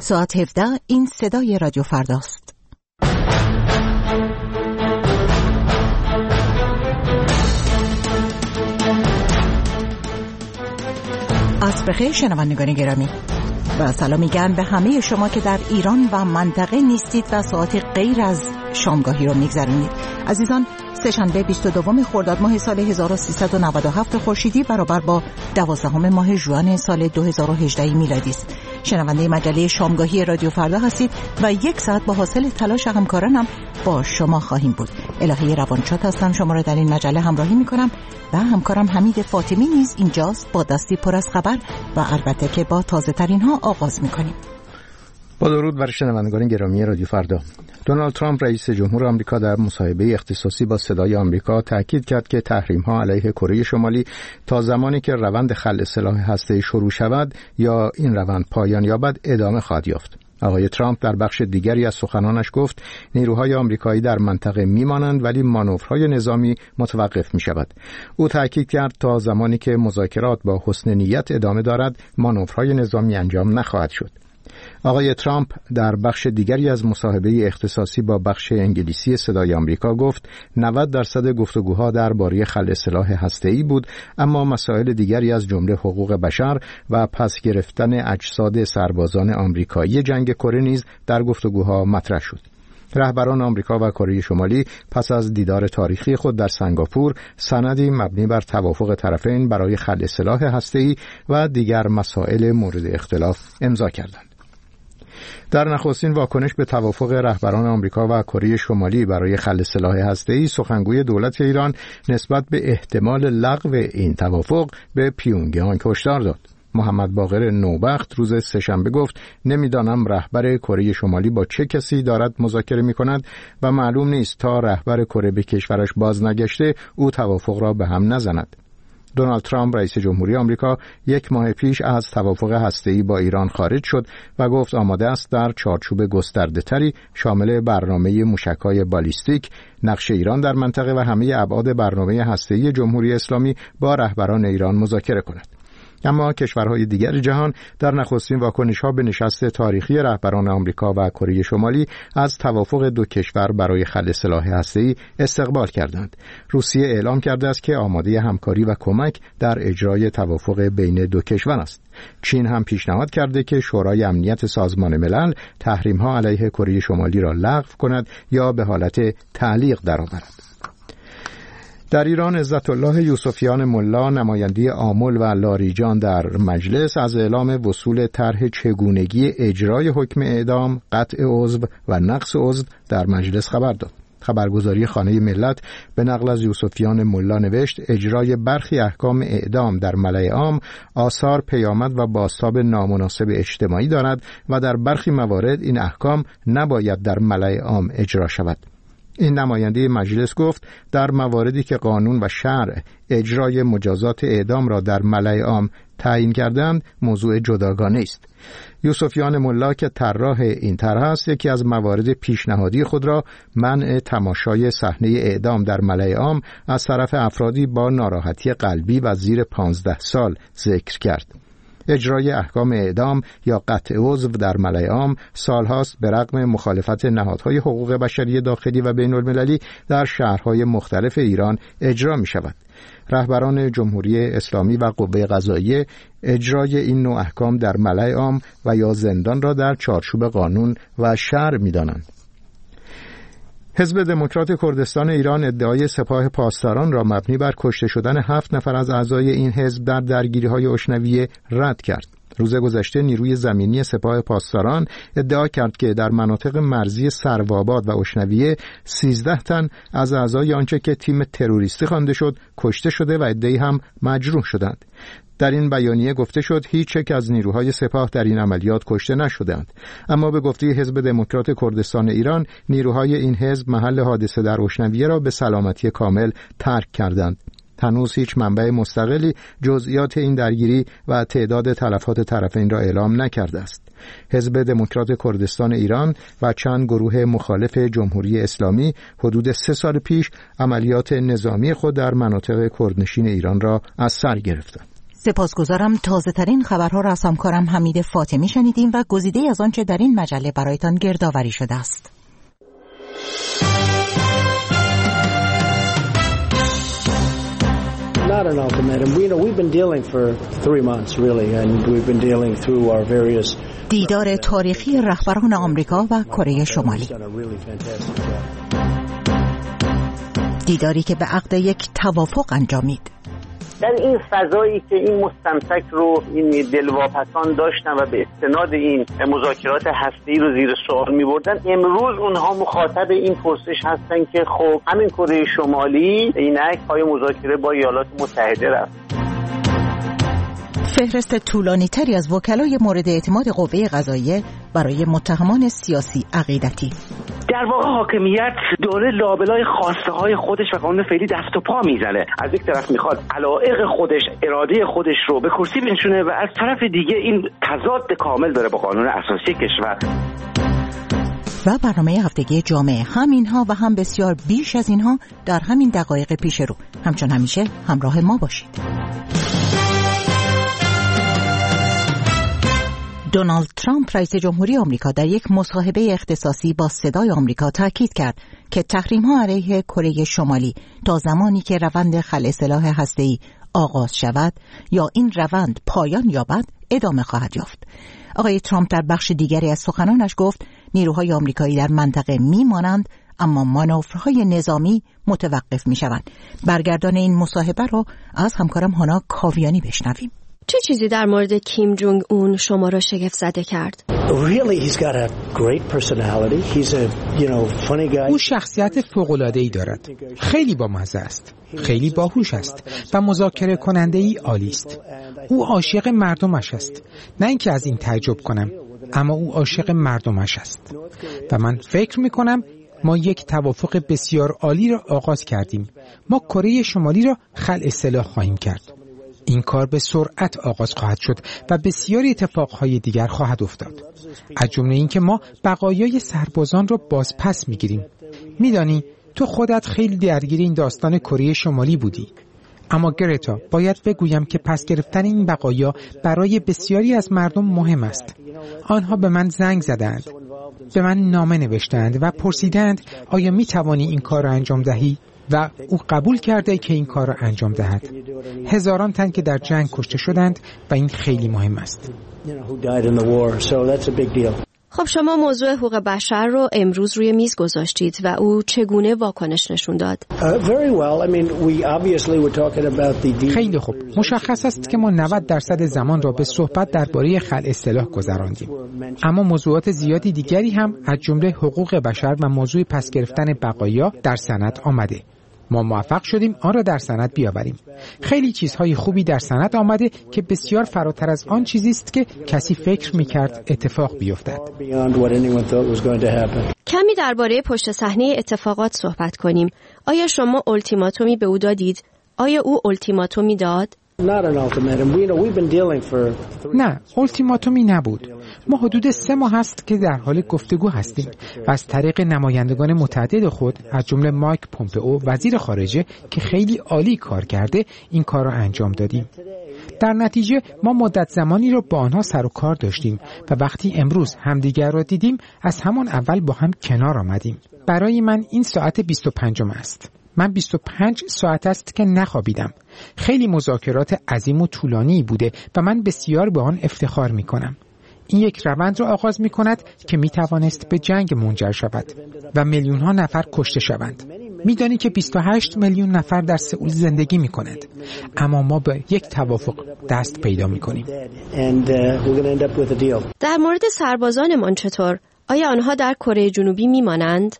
ساعت 17 این صدای رادیو فرداست. عصر بخیر شنوندگان گرامی و سلام میگم به همه شما که در ایران و منطقه نیستید و ساعت غیر از شامگاهی رو میگذرونید. عزیزان، سه‌شنبه 22 خرداد ماه سال 1397 خورشیدی برابر با 12 ماه ژوئن سال 2018 میلادی است. شنونده مجله شامگاهی رادیو فردا هستید و یک ساعت با حاصل تلاش همکارانم با شما خواهیم بود. الهه روانشاد هستم، شما را در این مجله همراهی میکنم و همکارم حمید فاطمی نیز اینجاست با دستی پر از خبر و البته که با تازه ترین ها آغاز میکنیم. با درود بر شنوندگان گرامی رادیو فردا. دونالد ترامپ رئیس جمهور آمریکا در مصاحبه اختصاصی با صدای آمریکا تاکید کرد که تحریم‌ها علیه کره شمالی تا زمانی که روند خلع سلاح هسته‌ای شروع شود یا این روند پایان یابد ادامه خواهد یافت. آقای ترامپ در بخش دیگری از سخنانش گفت نیروهای آمریکایی در منطقه میمانند ولی مانورهای نظامی متوقف می‌شود. او تاکید کرد تا زمانی که مذاکرات با حسن نیت ادامه دارد مانورهای نظامی انجام نخواهد شد. آقای ترامپ در بخش دیگری از مصاحبه اختصاصی با بخش انگلیسی صدای آمریکا گفت 90% گفتگوها درباره خلع سلاح هسته‌ای بود، اما مسائل دیگری از جمله حقوق بشر و پس گرفتن اجساد سربازان آمریکایی جنگ کره نیز در گفتگوها مطرح شد. رهبران آمریکا و کره شمالی پس از دیدار تاریخی خود در سنگاپور سندی مبنی بر توافق طرفین برای خلع سلاح هسته‌ای و دیگر مسائل مورد اختلاف امضا کردند. در نخستین واکنش به توافق رهبران آمریکا و کره شمالی برای خلع سلاح هسته‌ای، سخنگوی دولت ایران نسبت به احتمال لغو این توافق به پیونگیانگ هشدار داد. محمد باقر نوبخت روز سه‌شنبه گفت نمیدانم رهبر کره شمالی با چه کسی دارد مذاکره می‌کند و معلوم نیست تا رهبر کره به کشورش باز نگشته او توافق را به هم نزند. دونالد ترامپ رئیس جمهوری آمریکا یک ماه پیش از توافق هسته‌ای با ایران خارج شد و گفت آماده است در چارچوب گسترده‌تری شامل برنامه موشک‌های بالیستیک، نقش ایران در منطقه و همه ابعاد برنامه هسته‌ای جمهوری اسلامی با رهبران ایران مذاکره کند. اما کشورهای دیگر جهان در نخستین واکنش‌ها به نشست تاریخی رهبران آمریکا و کره شمالی از توافق دو کشور برای خلع سلاح هسته‌ای استقبال کردند. روسیه اعلام کرده است که آماده همکاری و کمک در اجرای توافق بین دو کشور است. چین هم پیشنهاد کرده که شورای امنیت سازمان ملل تحریم‌ها علیه کره شمالی را لغو کند یا به حالت تعلیق درآورد. در ایران عزت الله یوسفیان ملا نماینده آمل و لاریجان در مجلس از اعلام وصول طرح چگونگی اجرای حکم اعدام، قطع عضو و نقص عضو در مجلس خبر داد. خبرگزاری خانه ملت به نقل از یوسفیان ملا نوشت اجرای برخی احکام اعدام در ملأ عام آثار پیامد و بازتاب نامناسب اجتماعی دارد و در برخی موارد این احکام نباید در ملأ عام اجرا شود. این نماینده مجلس گفت در مواردی که قانون و شرع اجرای مجازات اعدام را در ملأ عام تعیین کردند موضوع جداگانه است. یوسفیان ملا که طراح این طرح است یکی از موارد پیشنهادی خود را منع تماشای صحنه اعدام در ملأ عام از طرف افرادی با ناراحتی قلبی و زیر 15 سال ذکر کرد. اجرای احکام اعدام یا قطع عضو در ملأ عام سالهاست به رغم مخالفت نهادهای حقوق بشری داخلی و بین المللی در شهرهای مختلف ایران اجرا می شود. رهبران جمهوری اسلامی و قوه قضاییه اجرای این نوع احکام در ملأ عام و یا زندان را در چارچوب قانون و شرع می دانند. حزب دموکرات کردستان ایران ادعای سپاه پاسداران را مبنی بر کشته شدن 7 نفر از اعضای این حزب در درگیری‌های اشنویه رد کرد. روز گذشته نیروی زمینی سپاه پاسداران ادعا کرد که در مناطق مرزی سروآباد و اشنویه 13 تن از اعضای آنچه که تیم تروریستی خوانده شد کشته شده و عده‌ای هم مجروح شدند. در این بیانیه گفته شد هیچ یک از نیروهای سپاه در این عملیات کشته نشدند، اما به گفته حزب دموکرات کردستان ایران نیروهای این حزب محل حادثه در اشنویه را به سلامتی کامل ترک کردند. هنوز هیچ منبع مستقلی جزئیات این درگیری و تعداد تلفات طرفین را اعلام نکرده است. حزب دموکرات کردستان ایران و چند گروه مخالف جمهوری اسلامی حدود 3 سال پیش عملیات نظامی خود در مناطق کردنشین ایران را از سر گرفتند. سپاسگزارم. تازه ترین خبرها را از همکارم حمید فاطمی شنیدیم و گزیده از آنچه در این مجله برایتان گردآوری شده است. Not an ultimatum. We've been dealing for 3 months really, and we've been dealing through our various. دیدار تاریخی رهبران آمریکا و کره شمالی. دیداری که به عقد یک توافق انجامید. در این فضایی که این مستمسک رو این دلواپسان داشتن و به استناد این مذاکرات هسته‌ای رو زیر سوال می‌بردن، امروز اونها مخاطب این پرسش هستن که خب همین کره شمالی اینک پای مذاکره با ایالات متحده رفت. فهرست طولانی تری از وکلای مورد اعتماد قوه قضاییه برای متهمان سیاسی عقیدتی. در واقع حاکمیت دوره لابلای خواسته های خودش و قانون فعلی دست و پا میزنه. از یک طرف میخواد علایق خودش، اراده خودش رو به کرسی بنشونه و از طرف دیگه این تضاد کامل داره با قانون اساسی کشور. و برنامه هفتگی جامعه هم اینها و هم بسیار بیش از اینها در همین دقایق پیش رو. همچون همیشه همراه ما باشید. دونالد ترامپ رئیس جمهوری آمریکا در یک مصاحبه اختصاصی با صدای آمریکا تاکید کرد که تحریم‌ها علیه کره شمالی تا زمانی که روند خلع سلاح هسته‌ای آغاز شود یا این روند پایان یابد ادامه خواهد یافت. آقای ترامپ در بخش دیگری از سخنانش گفت نیروهای آمریکایی در منطقه میمانند اما مانورهای نظامی متوقف میشوند. برگردان این مصاحبه را از همکارم هانا کاویانی بشنویم. چه چیزی در مورد کیم جونگ اون شما را شگفت زده کرد؟ او شخصیت فوق‌العاده‌ای دارد. خیلی بامزه است. خیلی باهوش است و مذاکره کننده‌ای عالی است. او عاشق مردمش است. نه اینکه از این تعجب کنم، اما او عاشق مردمش است. و من فکر می‌کنم ما یک توافق بسیار عالی را آغاز کردیم. ما کره شمالی را خلع سلاح خواهیم کرد. این کار به سرعت آغاز خواهد شد و بسیاری اتفاقهای دیگر خواهد افتاد. از جمله این که ما بقایای سربازان را بازپس میگیریم. میدانی تو خودت خیلی درگیر این داستان کره شمالی بودی. اما گرتا باید بگویم که پس گرفتن این بقایا برای بسیاری از مردم مهم است. آنها به من زنگ زدند، به من نامه نوشتند و پرسیدند آیا می توانی این کار را انجام دهی؟ و او قبول کرده که این کار را انجام دهد. هزاران تن که در جنگ کشته شدند و این خیلی مهم است. خب شما موضوع حقوق بشر رو امروز روی میز گذاشتید و او چگونه واکنش نشون داد؟ خیلی خوب. مشخص است که ما 90% زمان را به صحبت درباره خلع سلاح گذراندیم. اما موضوعات زیادی دیگری هم از جمله حقوق بشر و موضوع پس گرفتن بقایا در سند آمده. ما موفق شدیم آن را در سند بیاوریم. خیلی چیزهای خوبی در سند آمده که بسیار فراتر از آن چیزی است که کسی فکر می‌کرد اتفاق بیفتد. کمی درباره پشت صحنه اتفاقات صحبت کنیم. آیا شما التیماتومی به او دادید؟ آیا او التیماتومی داد؟ نه، التیماتومی نبود. ما حدود 3 ماه است که در حال گفتگو هستیم و از طریق نمایندگان متعدد خود از جمله مایک پومپئو وزیر خارجه که خیلی عالی کار کرده این کار را انجام دادیم. در نتیجه ما مدت زمانی را با آنها سر و کار داشتیم و وقتی امروز همدیگر را دیدیم از همان اول با هم کنار آمدیم. برای من این ساعت 25 است. من 25 ساعت است که نخوابیدم. خیلی مذاکرات عظیم و طولانی بوده و من بسیار به آن افتخار می کنم. این یک روند را آغاز می کند که می توانست به جنگ منجر شود و میلیون ها نفر کشته شوند. می دانی که 28 میلیون نفر در سئول زندگی می کند. اما ما به یک توافق دست پیدا می کنیم. در مورد سربازانمان چطور؟ آیا آنها در کره جنوبی میمانند؟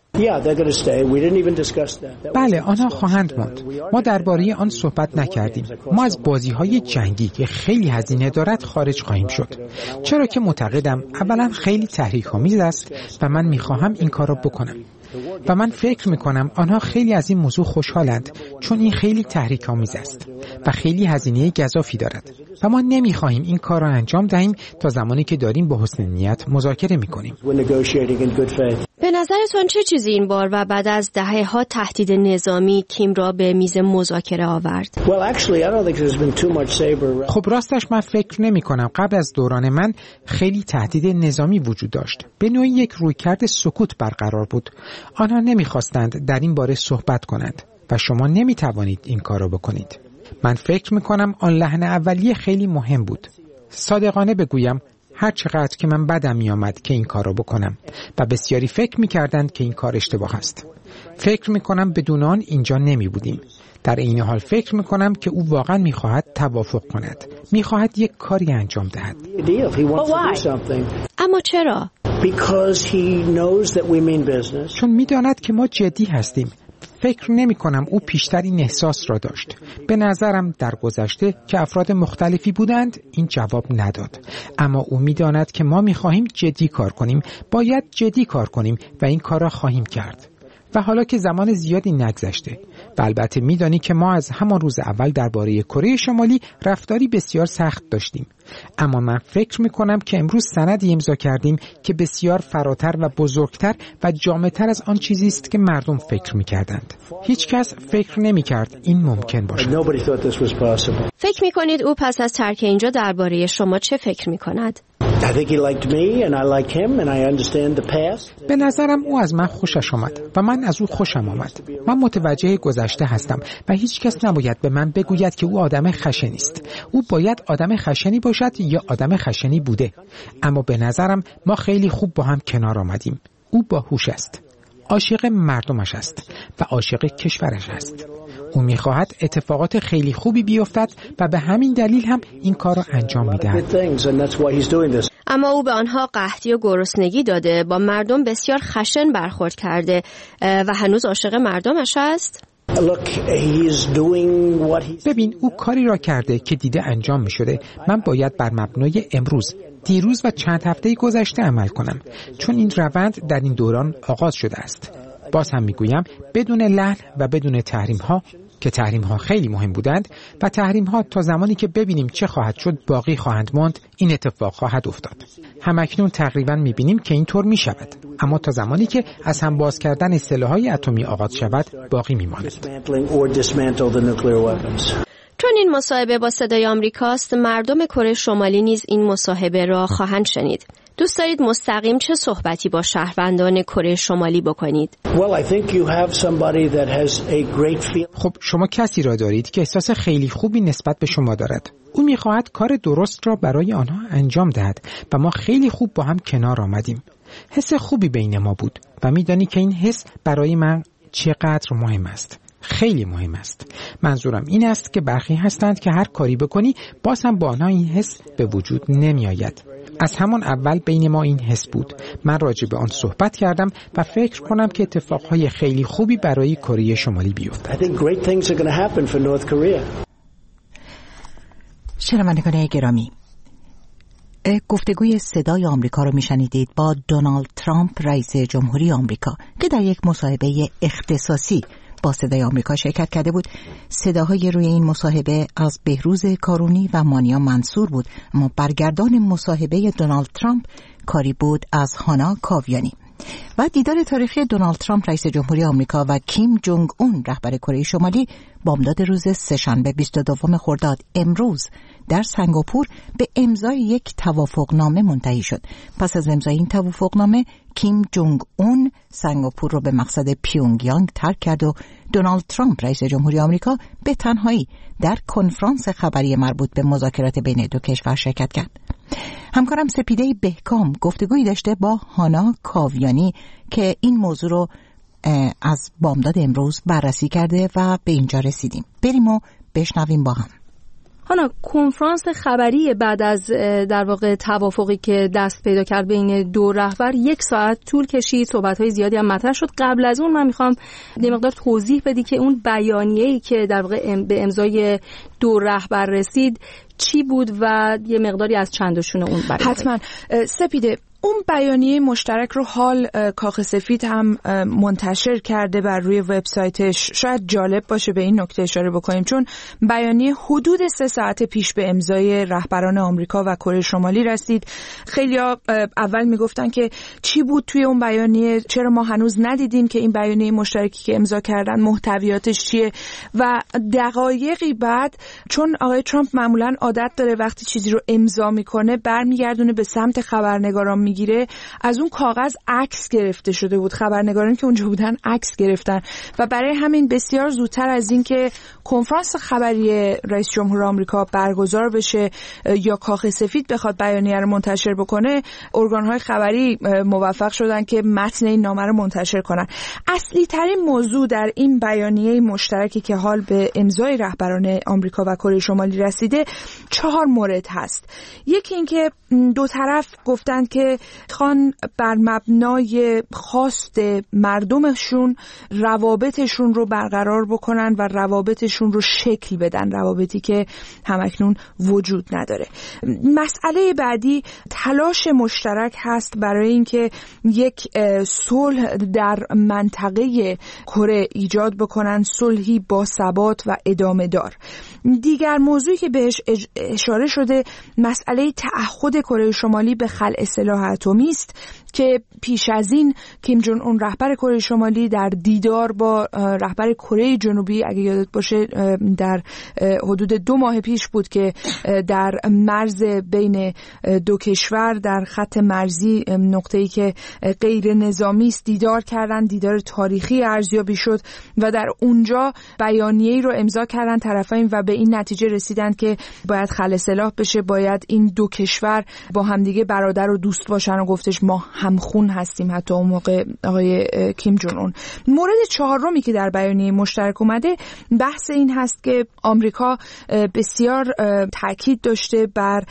بله، آنها خواهند ماند. ما درباره آن صحبت نکردیم. ما از بازی‌های جنگی که خیلی هزینه دارد خارج خواهیم شد. چرا که معتقدم اولا خیلی تحریک‌آمیز است و من می‌خواهم این کار را بکنم. و من فکر می‌کنم آنها خیلی از این موضوع خوشحالند چون این خیلی تحریک‌آمیز است و خیلی هزینه گزافی دارد و ما نمی‌خواهیم این کار را انجام دهیم تا زمانی که داریم با حسن نیت مذاکره می‌کنیم. به نظرتون چه چیزی این بار و بعد از دهه‌ها تهدید نظامی کیم را به میز مذاکره آورد؟ خب راستش من فکر نمی‌کنم قبل از دوران من خیلی تهدید نظامی وجود داشت. به نوعی یک رویکرد سکوت برقرار بود. آنها نمی‌خواستند در این باره صحبت کنند و شما نمی‌توانید این کار را بکنید. من فکر می‌کنم آن لحن اولیه خیلی مهم بود. صادقانه بگویم هر چقدر که من بدم می‌آمد که این کار را بکنم و بسیاری فکر می‌کردند که این کار اشتباه است. فکر می‌کنم بدون آن اینجا نمی‌بودیم. در این حال فکر می‌کنم که او واقعا می‌خواهد توافق کند. می‌خواهد یک کاری انجام دهد. اما چرا؟ چون می‌داند که ما جدی هستیم. فکر نمی کنم او پیشتر این احساس را داشت. به نظرم در گذشته که افراد مختلفی بودند این جواب نداد. اما او می داند که ما می خواهیم جدی کار کنیم، باید جدی کار کنیم و این کار را خواهیم کرد. و حالا که زمان زیادی نگذشته و البته می دانی که ما از همان روز اول درباره کره شمالی رفتاری بسیار سخت داشتیم. اما من فکر می کنم که امروز سندی امضا کردیم که بسیار فراتر و بزرگتر و جامع‌تر از آن چیزی است که مردم فکر می کردند. هیچ کس فکر نمی کرد این ممکن باشد. فکر می کنید او پس از ترک اینجا درباره شما چه فکر می کند؟ به نظرم او از من خوشش آمد و من از او خوشم آمد. من متوجه گذشته هستم و هیچ کس نباید به من بگوید که او آدم خشنی است. او باید آدم خشنی باشد یا آدم خشنی بوده. اما به نظرم ما خیلی خوب با هم کنار آمدیم. او باهوش است. عاشق مردمش است و عاشق کشورش است. او می‌خواهد اتفاقات خیلی خوبی بیفتد و به همین دلیل هم این کار را انجام می‌دهد. اما او به آنها قحطی و گرسنگی داده، با مردم بسیار خشن برخورد کرده و هنوز عاشق مردمش است. ببین او کاری را کرده که دیده انجام می شده. من باید بر مبنای امروز، دیروز و چند هفته گذشته عمل کنم، چون این روند در این دوران آغاز شده است. باز هم می گویم بدون لحن و بدون تحریم ها که تحریم ها خیلی مهم بودند و تحریم ها تا زمانی که ببینیم چه خواهد شد باقی خواهند ماند. این اتفاق خواهد افتاد. همکنون تقریبا می بینیم که این طور می شود، اما تا زمانی که از هم باز کردن سلاح‌های اتمی آغاز شود باقی می ماند. چون این مصاحبه با صدای آمریکاست، مردم کره شمالی نیز این مصاحبه را خواهند شنید. دوست دارید مستقیم چه صحبتی با شهروندان کره شمالی بکنید؟ خب شما کسی را دارید که احساس خیلی خوبی نسبت به شما دارد. او می‌خواهد کار درست را برای آنها انجام دهد و ما خیلی خوب با هم کنار آمدیم. حس خوبی بین ما بود و می‌دانی که این حس برای من چقدر مهم است. خیلی مهم است. منظورم این است که برخی هستند که هر کاری بکنی باز هم با آنها این حس به وجود نمی آید. از همان اول بین ما این حس بود. من راجع به آن صحبت کردم و فکر کنم که اتفاقهای خیلی خوبی برای کره شمالی بیفتد. شنوندگان گرامی، گفتگوی صدای آمریکا رو میشنیدید با دونالد ترامپ رئیس جمهوری آمریکا که در یک مصاحبه اختصاصی با صدای آمریکا شرکت کرده بود. صداهای روی این مصاحبه از بهروز کارونی و مانیا منصور بود، اما برگردان مصاحبه دونالد ترامپ کاری بود از هانا کاویانی. و دیدار تاریخی دونالد ترامپ رئیس جمهوری آمریکا و کیم جونگ اون رهبر کره شمالی بامداد روز سه‌شنبه 22 خرداد امروز در سنگاپور به امضای یک توافقنامه منتهی شد. پس از امضای این توافقنامه کیم جونگ اون سنگاپور را به مقصد پیونگیانگ ترک کرد و دونالد ترامپ رئیس جمهوری آمریکا به تنهایی در کنفرانس خبری مربوط به مذاکرات بین دو کشور شرکت کرد. همکارم سپیده بهکام گفتگویی داشته با هانا کاویانی که این موضوع رو از بامداد امروز بررسی کرده و به اینجا رسیدیم. بریم و بشنویم با هم. هانا، کنفرانس خبری بعد از در واقع توافقی که دست پیدا کرد بین دو رهبر 1 ساعت طول کشید، صحبت‌های زیادی هم مطرح شد. قبل از اون من می‌خوام یه مقدار توضیح بدی که اون بیانیه‌ای که در واقع به امضای دو رهبر رسید چی بود و یه مقداری از چندشون اون برای حتما. سپیده، اون بیانیه مشترک رو حال کاخ سفید هم منتشر کرده بر روی وبسایتش. شاید جالب باشه به این نکته اشاره بکنیم چون بیانیه حدود 3 ساعت پیش به امضای رهبران آمریکا و کره شمالی رسید. خیلی‌ها اول میگفتن که چی بود توی اون بیانیه، چرا ما هنوز ندیدیم که این بیانیه مشترکی که امضا کردن محتویاتش چیه، و دقایقی بعد چون آقای ترامپ معمولاً عادت داره وقتی چیزی رو امضا میکنه برمیگردونه به سمت خبرنگاران میگیره، از اون کاغذ عکس گرفته شده بود. خبرنگارانی که اونجا بودن عکس گرفتن و برای همین بسیار زودتر از این که کنفرانس خبری رئیس جمهور آمریکا برگزار بشه یا کاخ سفید بخواد بیانیه رو منتشر بکنه، ارگان‌های خبری موفق شدن که متن این نامه رو منتشر کنن. اصلی ترین موضوع در این بیانیه مشترکی که حال به امضای رهبران آمریکا و کره شمالی رسیده 4 مورد هست. یکی این که دو طرف گفتن که خوان بر مبنای خواست مردمشون روابطشون رو برقرار بکنن و روابطشون رو شکل بدن، روابطی که همکنون وجود نداره. مسئله بعدی تلاش مشترک هست برای اینکه یک صلح در منطقه کره ایجاد بکنن، صلحی با ثبات و ادامه دار. دیگر موضوعی که بهش اشاره شده مسئله تعهد کره شمالی به خلع سلاح اتمی است که پیش از این کیم جون اون رهبر کره شمالی در دیدار با رهبر کره جنوبی، اگه یادت باشه در حدود 2 ماه پیش بود که در مرز بین دو کشور در خط مرزی نقطه‌ای که غیر نظامی است دیدار کردن، دیدار تاریخی ارزیابی شد و در اونجا بیانیه‌ای رو امضا کردن طرفین و به این نتیجه رسیدن که باید خلع سلاح بشه، باید این دو کشور با همدیگه برادر و دوست باشن و گفتش ما همخون هستیم حتی اون موقع آقای کیم جون اون. مورد 4می که در بیانیه مشترک اومده بحث این هست که آمریکا بسیار تاکید داشته بر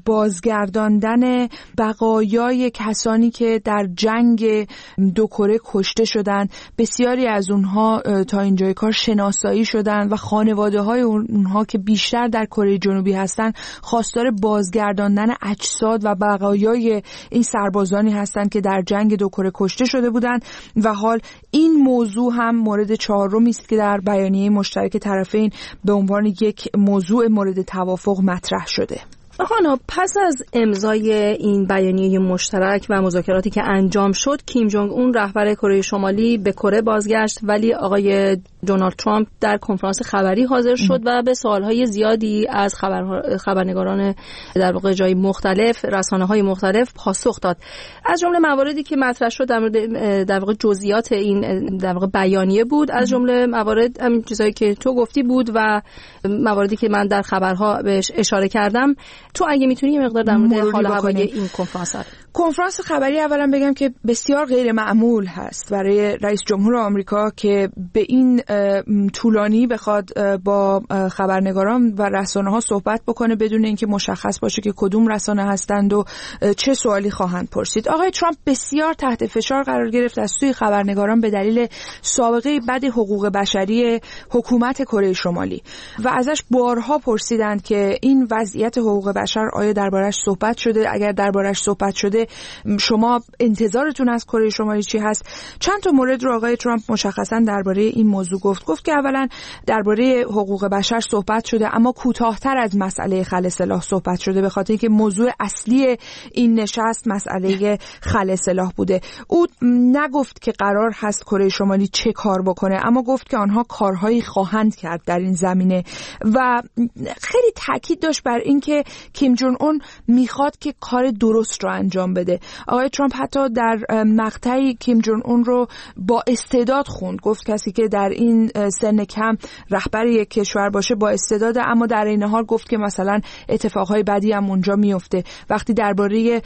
بازگرداندن بقایای کسانی که در جنگ دو کره کشته شدن. بسیاری از اونها تا اینجای کار شناسایی شدن و خانواده‌های اونها که بیشتر در کره جنوبی هستن خواستار بازگرداندن اجساد و بقایای این سربازانی هستن که در جنگ دو کره کشته شده بودند و حال این موضوع هم مورد 4می است که در بیانیه مشترک طرفین به عنوان یک موضوع مورد توافق مطرح شده. خانم، پس از امضای این بیانیه مشترک و مذاکراتی که انجام شد، کیم جونگ اون رهبر کره شمالی به کره بازگشت، ولی آقای دونالد ترامپ در کنفرانس خبری حاضر شد و به سوالهای زیادی از خبرنگاران در واقع جای مختلف، رسانه‌های مختلف پاسخ داد. از جمله مواردی که مطرح شد در مورد در واقع جزئیات این در واقع بیانیه بود، از جمله موارد همین چیزایی که تو گفتی بود و مواردی که من در خبرها بهش اشاره کردم. تو اگه میتونی یه مقدار در مورد حال هوایی این کنفرانس خبری اولا بگم که بسیار غیر معمول هست برای رئیس جمهور آمریکا که به این طولانی بخواد با خبرنگاران و رسانه‌ها صحبت بکنه بدون اینکه مشخص باشه که کدوم رسانه هستند و چه سوالی خواهند پرسید. آقای ترامپ بسیار تحت فشار قرار گرفت از سوی خبرنگاران به دلیل سابقه بد حقوق بشری حکومت کره شمالی و ازش بارها پرسیدند که این وضعیت حقوق بشر آیا دربارش صحبت شده؟ اگر دربارش صحبت شده شما انتظارتون از کره شمالی چی هست؟ چند تا مورد رو آقای ترامپ مشخصا درباره این موضوع گفت که اولا درباره حقوق بشر صحبت شده اما کوتاه‌تر از مسئله خلع سلاح صحبت شده، به خاطر اینکه موضوع اصلی این نشست مسئله خلع سلاح بوده. او نگفت که قرار هست کره شمالی چه کار بکنه، اما گفت که آنها کارهایی خواهند کرد در این زمینه و خیلی تاکید داشت بر اینکه کیم جون اون میخواد که کار درست رو انجام بده. آقای ترامپ حتی در مقطعی کیم جون اون رو با استعداد خوند، گفت کسی که در این سن کم رهبر یک کشور باشه با استعداده، اما در این حال گفت که مثلا اتفاقهای بدی هم اونجا میفته. وقتی درباره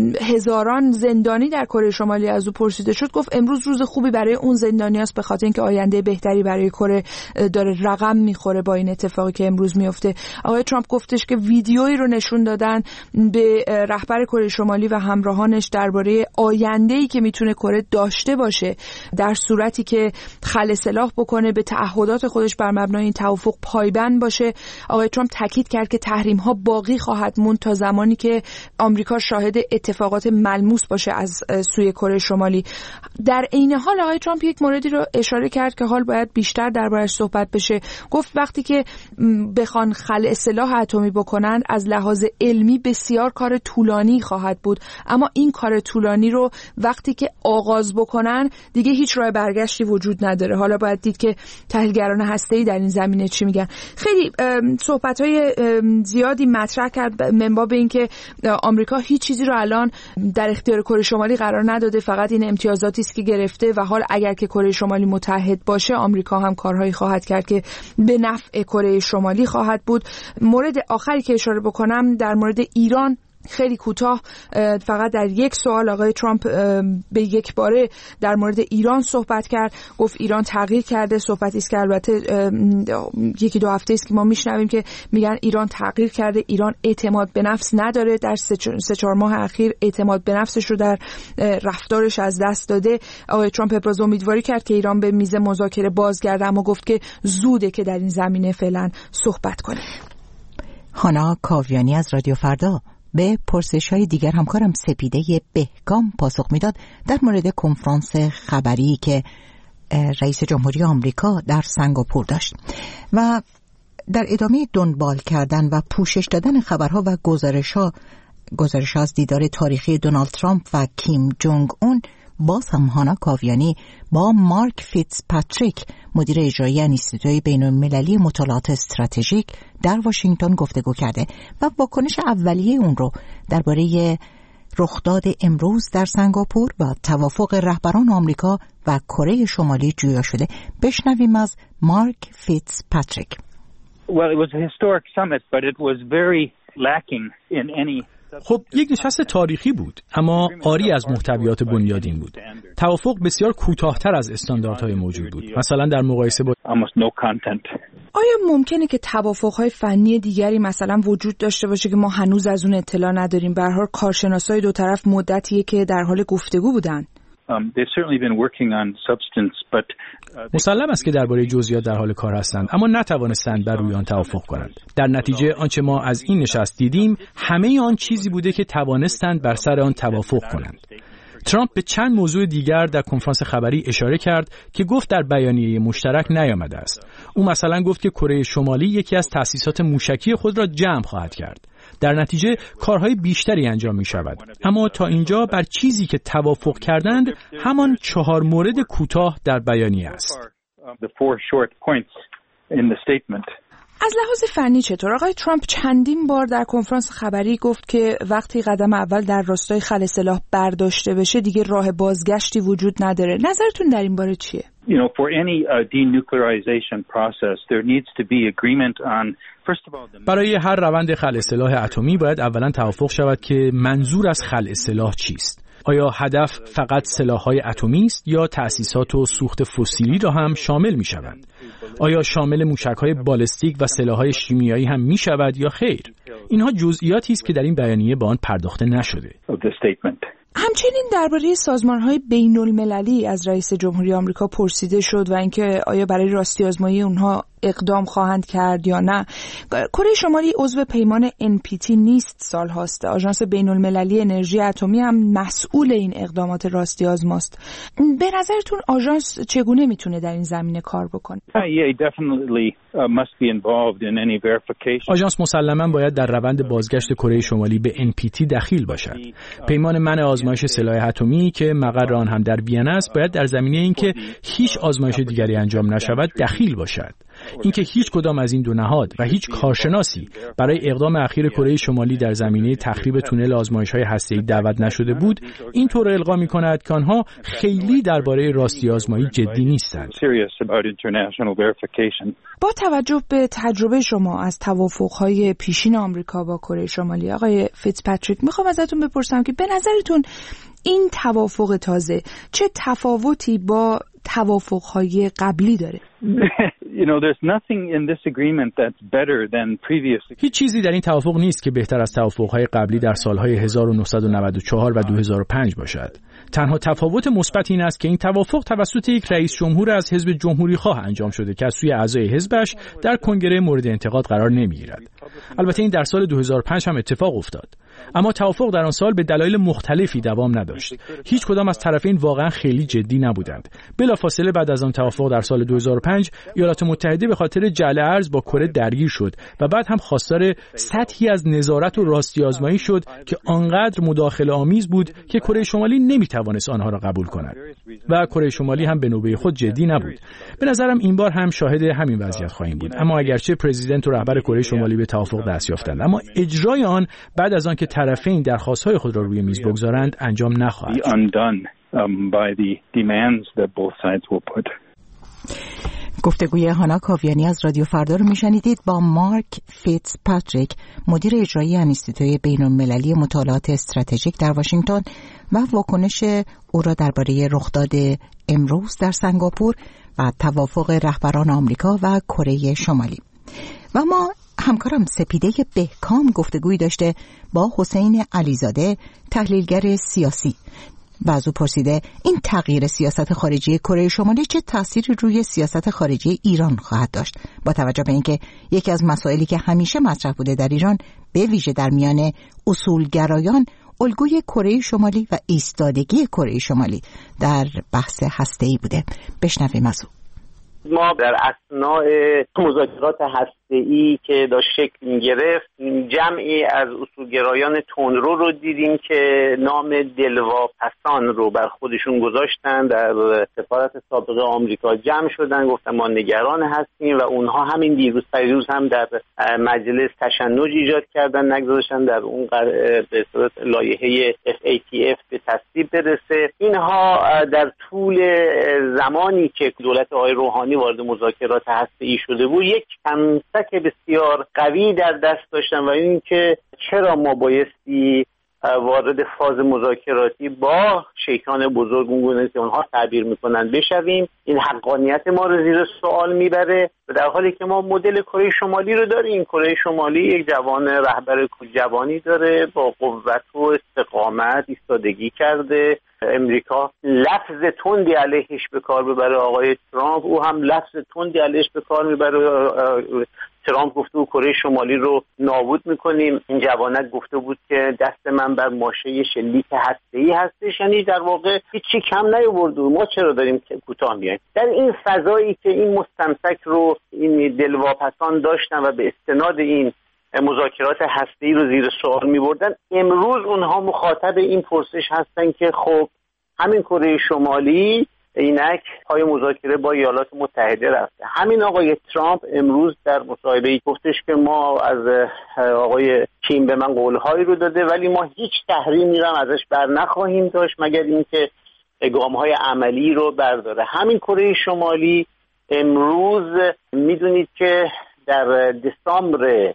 هزاران زندانی در کره شمالی از او پرسیده شد گفت امروز روز خوبی برای اون زندانیاست به خاطر اینکه آینده بهتری برای کره داره رقم میخوره با این اتفاقی که امروز میفته. آقای ترامپ گفتش که ویدیویی رو نشون دادن به رهبر کره شمالی و همراهانش درباره آینده‌ای که میتونه کره داشته باشه در صورتی که خلع سلاح بکنه، به تعهدات خودش بر مبنای این توافق پایبند باشه. آقای ترامپ تاکید کرد که تحریم‌ها باقی خواهد موند تا زمانی که آمریکا شاهد اتفاقات ملموس باشه از سوی کره شمالی. در عین حال آقای ترامپ یک موردی رو اشاره کرد که حال باید بیشتر دربارش صحبت بشه. گفت وقتی که بخوان خلع سلاح اتمی بکنن از لحاظ علمی بسیار کار طولانی خواهد بود، اما این کار طولانی رو وقتی که آغاز بکنن دیگه هیچ راه برگشتی وجود نداره. حالا باید دید که تحلیلگران هسته‌ای در این زمینه چی میگن. خیلی صحبت‌های زیادی مطرح کرد من باب اینکه آمریکا هیچ چیزی رو الان در اختیار کره شمالی قرار نداده، فقط این امتیازاتی است که گرفته و حال اگر که کره شمالی متحد باشه آمریکا هم کارهایی خواهد کرد که به نفع کره شمالی خواهد بود. مورد آخری که اشاره بکنم در مورد ایران، خیلی کوتاه فقط در یک سوال آقای ترامپ به یک باره در مورد ایران صحبت کرد. گفت ایران تغییر کرده. صحبتی است که البته یکی دو هفته است که ما میشنویم که میگن ایران تغییر کرده، ایران اعتماد به نفس نداره، در 3-4 ماه اخیر اعتماد به نفسش رو در رفتارش از دست داده. آقای ترامپ ابراز امیدواری کرد که ایران به میز مذاکره بازگرده، اما گفت که زوده که در این زمینه فعلا صحبت کنه. هانا کاویانی از رادیو فردا به پرسش‌های دیگر همکارم سپیده بهگام پاسخ میداد در مورد کنفرانس خبری که رئیس جمهوری آمریکا در سنگاپور داشت و در ادامه دنبال کردن و پوشش دادن خبرها و گزارش از دیدار تاریخی دونالد ترامپ و کیم جونگ اون، باز هم هانا کاویانی با مارک فیتزپاتریک مدیر اجرایی انستیتوی بین‌المللی مطالعات استراتژیک در واشنگتن گفتگو کرده و واکنش اولیه اون رو درباره رخداد امروز در سنگاپور و توافق رهبران آمریکا و کره شمالی جویا شده. بشنویم از مارک فیتزپاتریک. Well, it was a historic summit, but it was very lacking in any. خب یک نشست تاریخی بود اما عاری از محتویات بنیادین بود. توافق بسیار کوتاه‌تر از استانداردهای موجود بود، مثلا در مقایسه با آیا ممکنه که توافق‌های فنی دیگری مثلا وجود داشته باشه که ما هنوز از اون اطلاع نداریم؟ به هر حال کارشناسای دو طرف مدتیه که در حال گفتگو بودن. مسلم است که درباره جزئیات در حال کار هستند، اما نتوانستند بر روی آن توافق کنند. در نتیجه آنچه ما از این نشست دیدیم همه آن چیزی بوده که توانستند بر سر آن توافق کنند. ترامپ به چند موضوع دیگر در کنفرانس خبری اشاره کرد که گفت در بیانیه مشترک نیامده است. او مثلا گفت که کره شمالی یکی از تأسیسات موشکی خود را جمع خواهد کرد. در نتیجه کارهای بیشتری انجام می شود. اما تا اینجا بر چیزی که توافق کردند همان 4 مورد کوتاه در بیانیه است. از لحاظ فنی چطور؟ آقای ترامپ چندین بار در کنفرانس خبری گفت که وقتی قدم اول در راستای خلع سلاح برداشته بشه دیگه راه بازگشتی وجود نداره. نظرتون در این باره چیه؟ For any denuclearization process there needs to be agreement on برای هر روند خلع سلاح اتمی باید اولا توافق شود که منظور از خلع سلاح چیست. آیا هدف فقط سلاح‌های اتمی است یا تأسیسات و سوخت فسیلی را هم شامل می‌شود؟ آیا شامل موشک‌های بالستیک و سلاح‌های شیمیایی هم می‌شود یا خیر؟ اینها جزئیاتی است که در این بیانیه به آن پرداخته نشده. همچنین درباره سازمان‌های بین‌المللی از رئیس جمهوری آمریکا پرسیده شد و اینکه آیا برای راستی آزمایی اونها اقدام خواهند کرد یا نه. کره شمالی عضو پیمان NPT نیست سال هاست. آژانس بین‌المللی انرژی اتمی هم مسئول این اقدامات راستی آزماست. به نظرتون آژانس چگونه میتونه در این زمینه کار بکنه؟ آژانس مسلماً باید در روند بازگشت کره شمالی به NPT دخیل باشد. پیمان منع آزمایش سلاح اتمی که مقر آن هم در وین است باید در زمینه اینکه هیچ آزمایش دیگری انجام نشود دخیل باشد. اینکه هیچ کدام از این دو نهاد و هیچ کارشناسی برای اقدام اخیر کره شمالی در زمینه تخریب تونل آزمایش‌های هسته‌ای دعوت نشده بود، اینطور القا می‌کند که آنها خیلی درباره راستی آزمایی جدی نیستند. با توجه به تجربه شما از توافق‌های پیشین آمریکا با کره شمالی، آقای فیتزپاتریک، می‌خوام ازتون بپرسم که به نظرتون این توافق تازه چه تفاوتی با توافق‌های قبلی داره؟ هیچ چیزی در این توافق نیست که بهتر از توافق‌های قبلی در سالهای 1994 و 2005 باشد. تنها تفاوت مثبت این است که این توافق توسط یک رئیس جمهور از حزب جمهوری خواه انجام شده که از سوی اعضای حزبش در کنگره مورد انتقاد قرار نمی‌گیرد. البته این در سال 2005 هم اتفاق افتاد. اما توافق در آن سال به دلایل مختلفی دوام نداشت. هیچ کدام از طرفین واقعا خیلی جدی نبودند. بلافاصله بعد از آن توافق در سال 2005 ایالات متحده به خاطر جعل ارز با کره درگیر شد و بعد هم خواستار سطحی از نظارت و راستی آزمایی شد که آنقدر مداخله آمیز بود که کره شمالی نمیتوانست آنها را قبول کند و کره شمالی هم به نوبه خود جدی نبود. به نظرم این بار هم شاهد همین وضعیت خواهیم بود. اما اگرچه پرزیدنت و رهبر کره شمالی به توافق دست یافتند، اما اجرای آن بعد از آن که طرفین درخواست‌های خود را روی میز بگذارند انجام نخواهد شد. گفتگوی هانا کاویانی از رادیو فردا رو میشنیدید با مارک فیتزپاتریک، مدیر اجرایی انستیتوی بین‌المللی مطالعات استراتژیک در واشنگتن و واکنش او را درباره رخداد امروز در سنگاپور و توافق رهبران آمریکا و کره شمالی. و ما همکارم سپیده بهکام گفتگویی داشته با حسین علیزاده، تحلیلگر سیاسی، و از او پرسیده این تغییر سیاست خارجی کره شمالی چه تأثیری روی سیاست خارجی ایران خواهد داشت، با توجه به اینکه یکی از مسائلی که همیشه مطرح بوده در ایران، به ویژه در میان اصولگرایان، الگوی کره شمالی و ایستادگی کره شمالی در بحث هسته‌ای بوده. بشنویم از او. ما در اثناء مذاکرات هسته‌ای که داشت شکل می‌گرفت جمعی از اصولگرایان تندرو رو دیدیم که نام دلواپسان رو بر خودشون گذاشتن، در سفارت سابق آمریکا جمع شدن، گفتن ما نگران هستیم و اونها همین دیروز هم در مجلس تشنج ایجاد کردن، نگذاشتن در اون به صورت لایحه FATF به تصویب برسه. اینها در طول زمانی که دولت آقای روحانی وارد مذاکرات هسته‌ای شده بود یک تمسک بسیار قوی در دست داشتن و این که چرا ما بایستی وارد فاز مذاکراتی با شیطان بزرگ اونگونه که اونها تعبیر میکنن بشویم، این حقانیت ما رو زیر سوال میبره. و در حالی که ما مدل کره شمالی رو داریم، کره شمالی یک جوان رهبر جوانی داره با قوت و استقامت ایستادگی کرده. امریکا لفظ تندی علیهش به کار ببره آقای ترامپ، او هم لفظ تندی علیهش به کار میبره. ترامپ گفته بود کره شمالی رو نابود میکنیم، این جوانک گفته بود که دست من بر ماشه شلیک هسته‌ای هستش، یعنی در واقع هیچی کم نیاورده. ما چرا داریم که کوتاه میایم؟ در این فضایی که این مستمسک رو این دلواپسان داشتن و به استناد این مذاکرات هسته‌ای رو زیر سوال می‌بردن، امروز اونها مخاطب این پرسش هستن که خب همین کره شمالی اینک پای مذاکره با ایالات متحده رفته. همین آقای ترامپ امروز در مصاحبه‌ای گفتش که ما از آقای کیم به من قول‌هایی رو داده ولی ما هیچ تحریمی رو ازش بر نخواهیم داشت مگر اینکه گام‌های عملی رو برداره. همین کره شمالی امروز میدونید که در دسامبر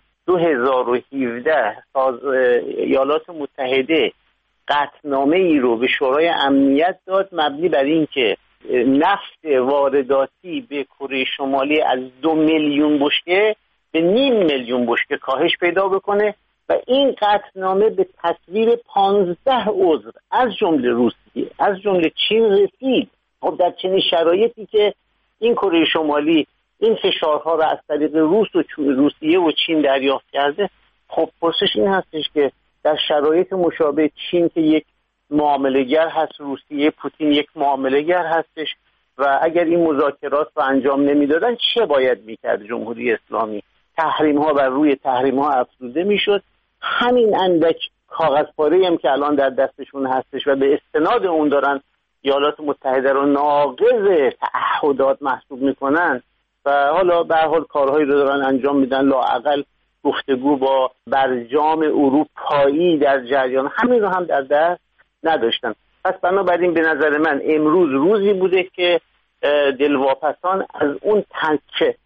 2017 ایالات متحده قطعنامه ای رو به شورای امنیت داد مبنی بر این که نفت وارداتی به کره شمالی از 2 میلیون بشکه به 0.5 میلیون بشکه کاهش پیدا بکنه و این قطعنامه به تصویر 15 عضو از جمله روسیه از جمله چین رسید. خب در چنین شرایطی که این کره شمالی این فشارها را از طریق روسیه و چین دریافت کرده، خب پرسش این هستش که در شرایط مشابه چین که یک معامله‌گر هست، روسیه پوتین یک معامله‌گر هستش و اگر این مذاکرات رو انجام نمیدادن چه باید میکرد جمهوری اسلامی؟ تحریم ها بر روی تحریم ها افزوده میشد. همین اندک کاغذ پاره هم که الان در دستشون هستش و به استناد اون دارن ایالات متحده رو ناقض تعهدات محسوب میکنن و حالا به هر حال کارهایی رو دارن انجام میدن، لااقل گفتگو با برجام اروپایی در جریان همین رو هم در دست نداشتن. پس بنابراین به نظر من امروز روزی بوده که دلواپسان از اون تک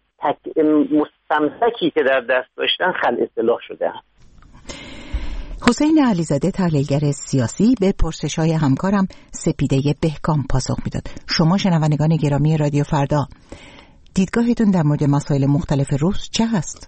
مستمسکی که در دست داشتن خلع سلاح شده. حسین علیزاده تحلیلگر سیاسی به پرسش‌های همکارم سپیده بهکام پاسخ میداد. شما شنوندگان گرامی رادیو فردا، دیدگاهتون در مورد مسائل مختلف روز چه هست؟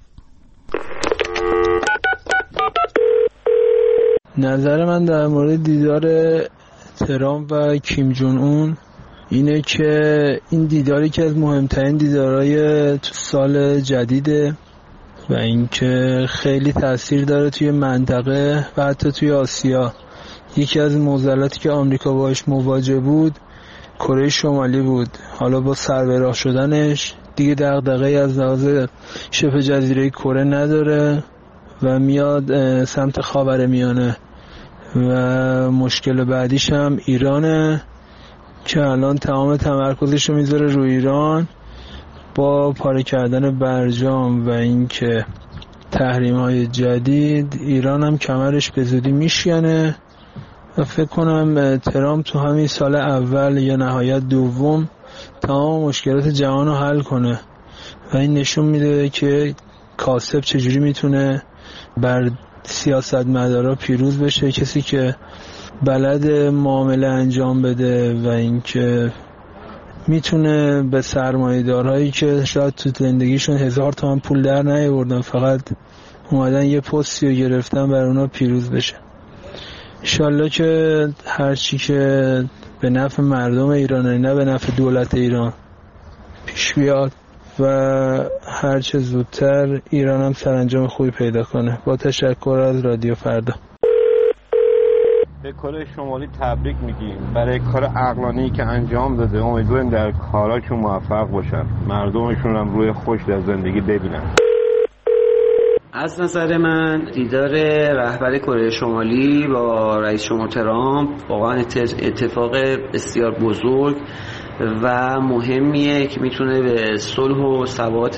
نظر من در مورد دیدار ترامپ و کیم جون اون اینه که این دیداری که از مهمترین دیدارهای تو سال جدیده و اینکه خیلی تاثیر داره توی منطقه و حتی توی آسیا. یکی از معضلاتی که آمریکا باهاش مواجه بود کره شمالی بود. حالا با سربراه شدنش دیگه دغدغه‌ای از لحاظ شبه جزیره کره نداره و میاد سمت خاورمیانه و مشکل بعدیش هم ایرانه که الان تمام تمرکزش رو میذاره روی ایران با پاره کردن برجام و اینکه تحریم‌های جدید. ایران هم کمرش به زودی میشکنه و فکر کنم ترامپ تو همین سال اول یا نهایت دوم تمام مشکلات جهان رو حل کنه و این نشون میده که کاسب چجوری میتونه بر سیاستمدارا پیروز بشه، کسی که بلد معامله انجام بده و اینکه میتونه به سرمایه‌دارهایی که شاید تو زندگیشون 1000 تومان پول در نیاوردن فقط اومدن یه پستی رو گرفتن بر اونا پیروز بشه. انشالله که هرچی که به نفع مردم ایران نه به نفع دولت ایران پیش بیاد و هرچه زودتر ایران هم سرانجام خوبی پیدا کنه. با تشکر از رادیو فردا. به کره شمالی تبریک میگیم برای کار عقلانی که انجام داده. امیدواریم در کاراشون موفق باشن، مردمشون هم روی خوش در زندگی ببینن. از نظر من دیدار رهبر کره شمالی با رئیس جمهور ترامپ واقعا اتفاق بسیار بزرگ و مهمیه که میتونه به صلح و ثبات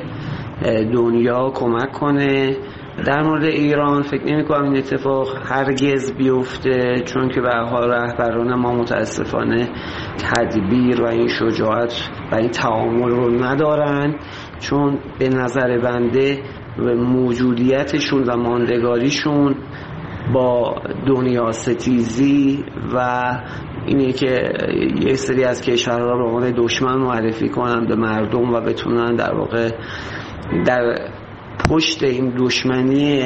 دنیا کمک کنه. در مورد ایران فکر نمی‌کنم این اتفاق هرگز بیفته، چون که به هر حال رهبران ما متاسفانه تدبیر و این شجاعت و این تعامل رو ندارن، چون به نظر بنده موجودیتشون و ماندگاریشون با دنیا ستیزی و اینه که یک سری از کشورها رو به عنوان دشمن معرفی کنن به مردم و بتونن در واقع در پشت این دشمنی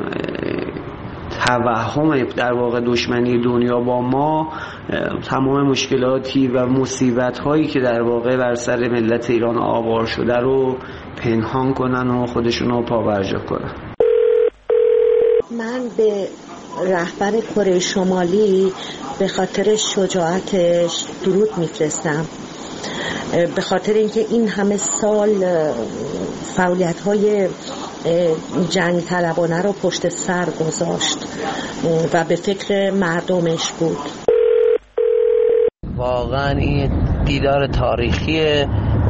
توهم در واقع دشمنی دنیا با ما تمام مشکلاتی و مصیبت‌هایی که در واقع بر سر ملت ایران آوار شده رو پنهان کنن و خودشون رو پابرجا کنن. من به رهبر کره شمالی به خاطر شجاعتش درود میفرستم، به خاطر اینکه این همه سال فعالیت‌های جنگ طلبانه رو پشت سر گذاشت و به فکر مردمش بود. واقعا این دیدار تاریخیه.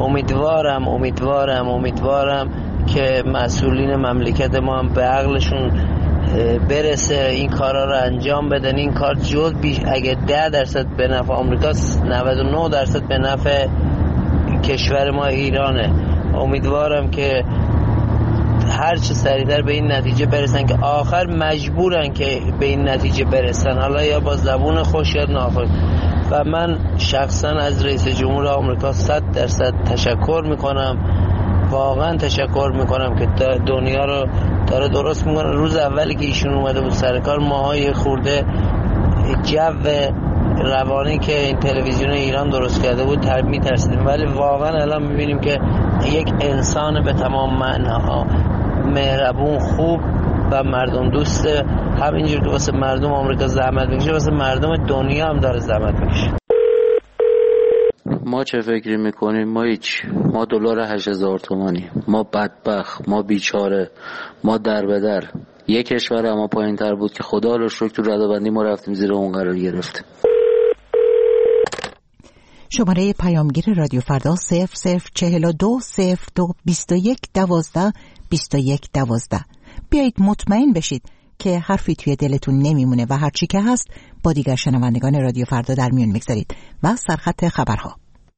امیدوارم که مسئولین مملکت ما هم به عقلشون برسه این کارا رو انجام بدن. این کار جز اگه 10% به نفع آمریکاست، 99% به نفع کشور ما ایرانه. امیدوارم که هر چه سریعتر به این نتیجه برسن که آخر مجبورن که به این نتیجه برسن، حالا یا با زبون خوش یا ناخوش. و من شخصا از رئیس جمهور آمریکا 100% تشکر میکنم، واقعا تشکر میکنم که دنیا رو داره درست میکنه. روز اولی که ایشون اومده بود سر کار ماهای خورده جو روانی که این تلویزیون ایران درست کرده بود میترسیدیم، ولی واقعا الان میبینیم که یک انسان به تمام معناها مهربون، خوب و مردم دوست. همینجور که واسه مردم آمریکا زحمت میکشه واسه مردم دنیا هم داره زحمت میکشه. ما چه فکری میکنیم؟ ما هیچ. ما دلار 8000 تومانی، ما بدبخت، ما بیچاره، ما در به در. یک کشور اما پایین تر بود که خدا رو شکر تو ردبندی ما رفتیم زیر اون قرار گرفت. شماره پیامگیر رادیو فردا 0042 02 21 12 21 12. بیایید مطمئن بشید که حرفی توی دلتون نمیمونه و هرچی که هست با دیگر شنوندگان رادیو فردا در میون میگذارید. و سرخط خبرها.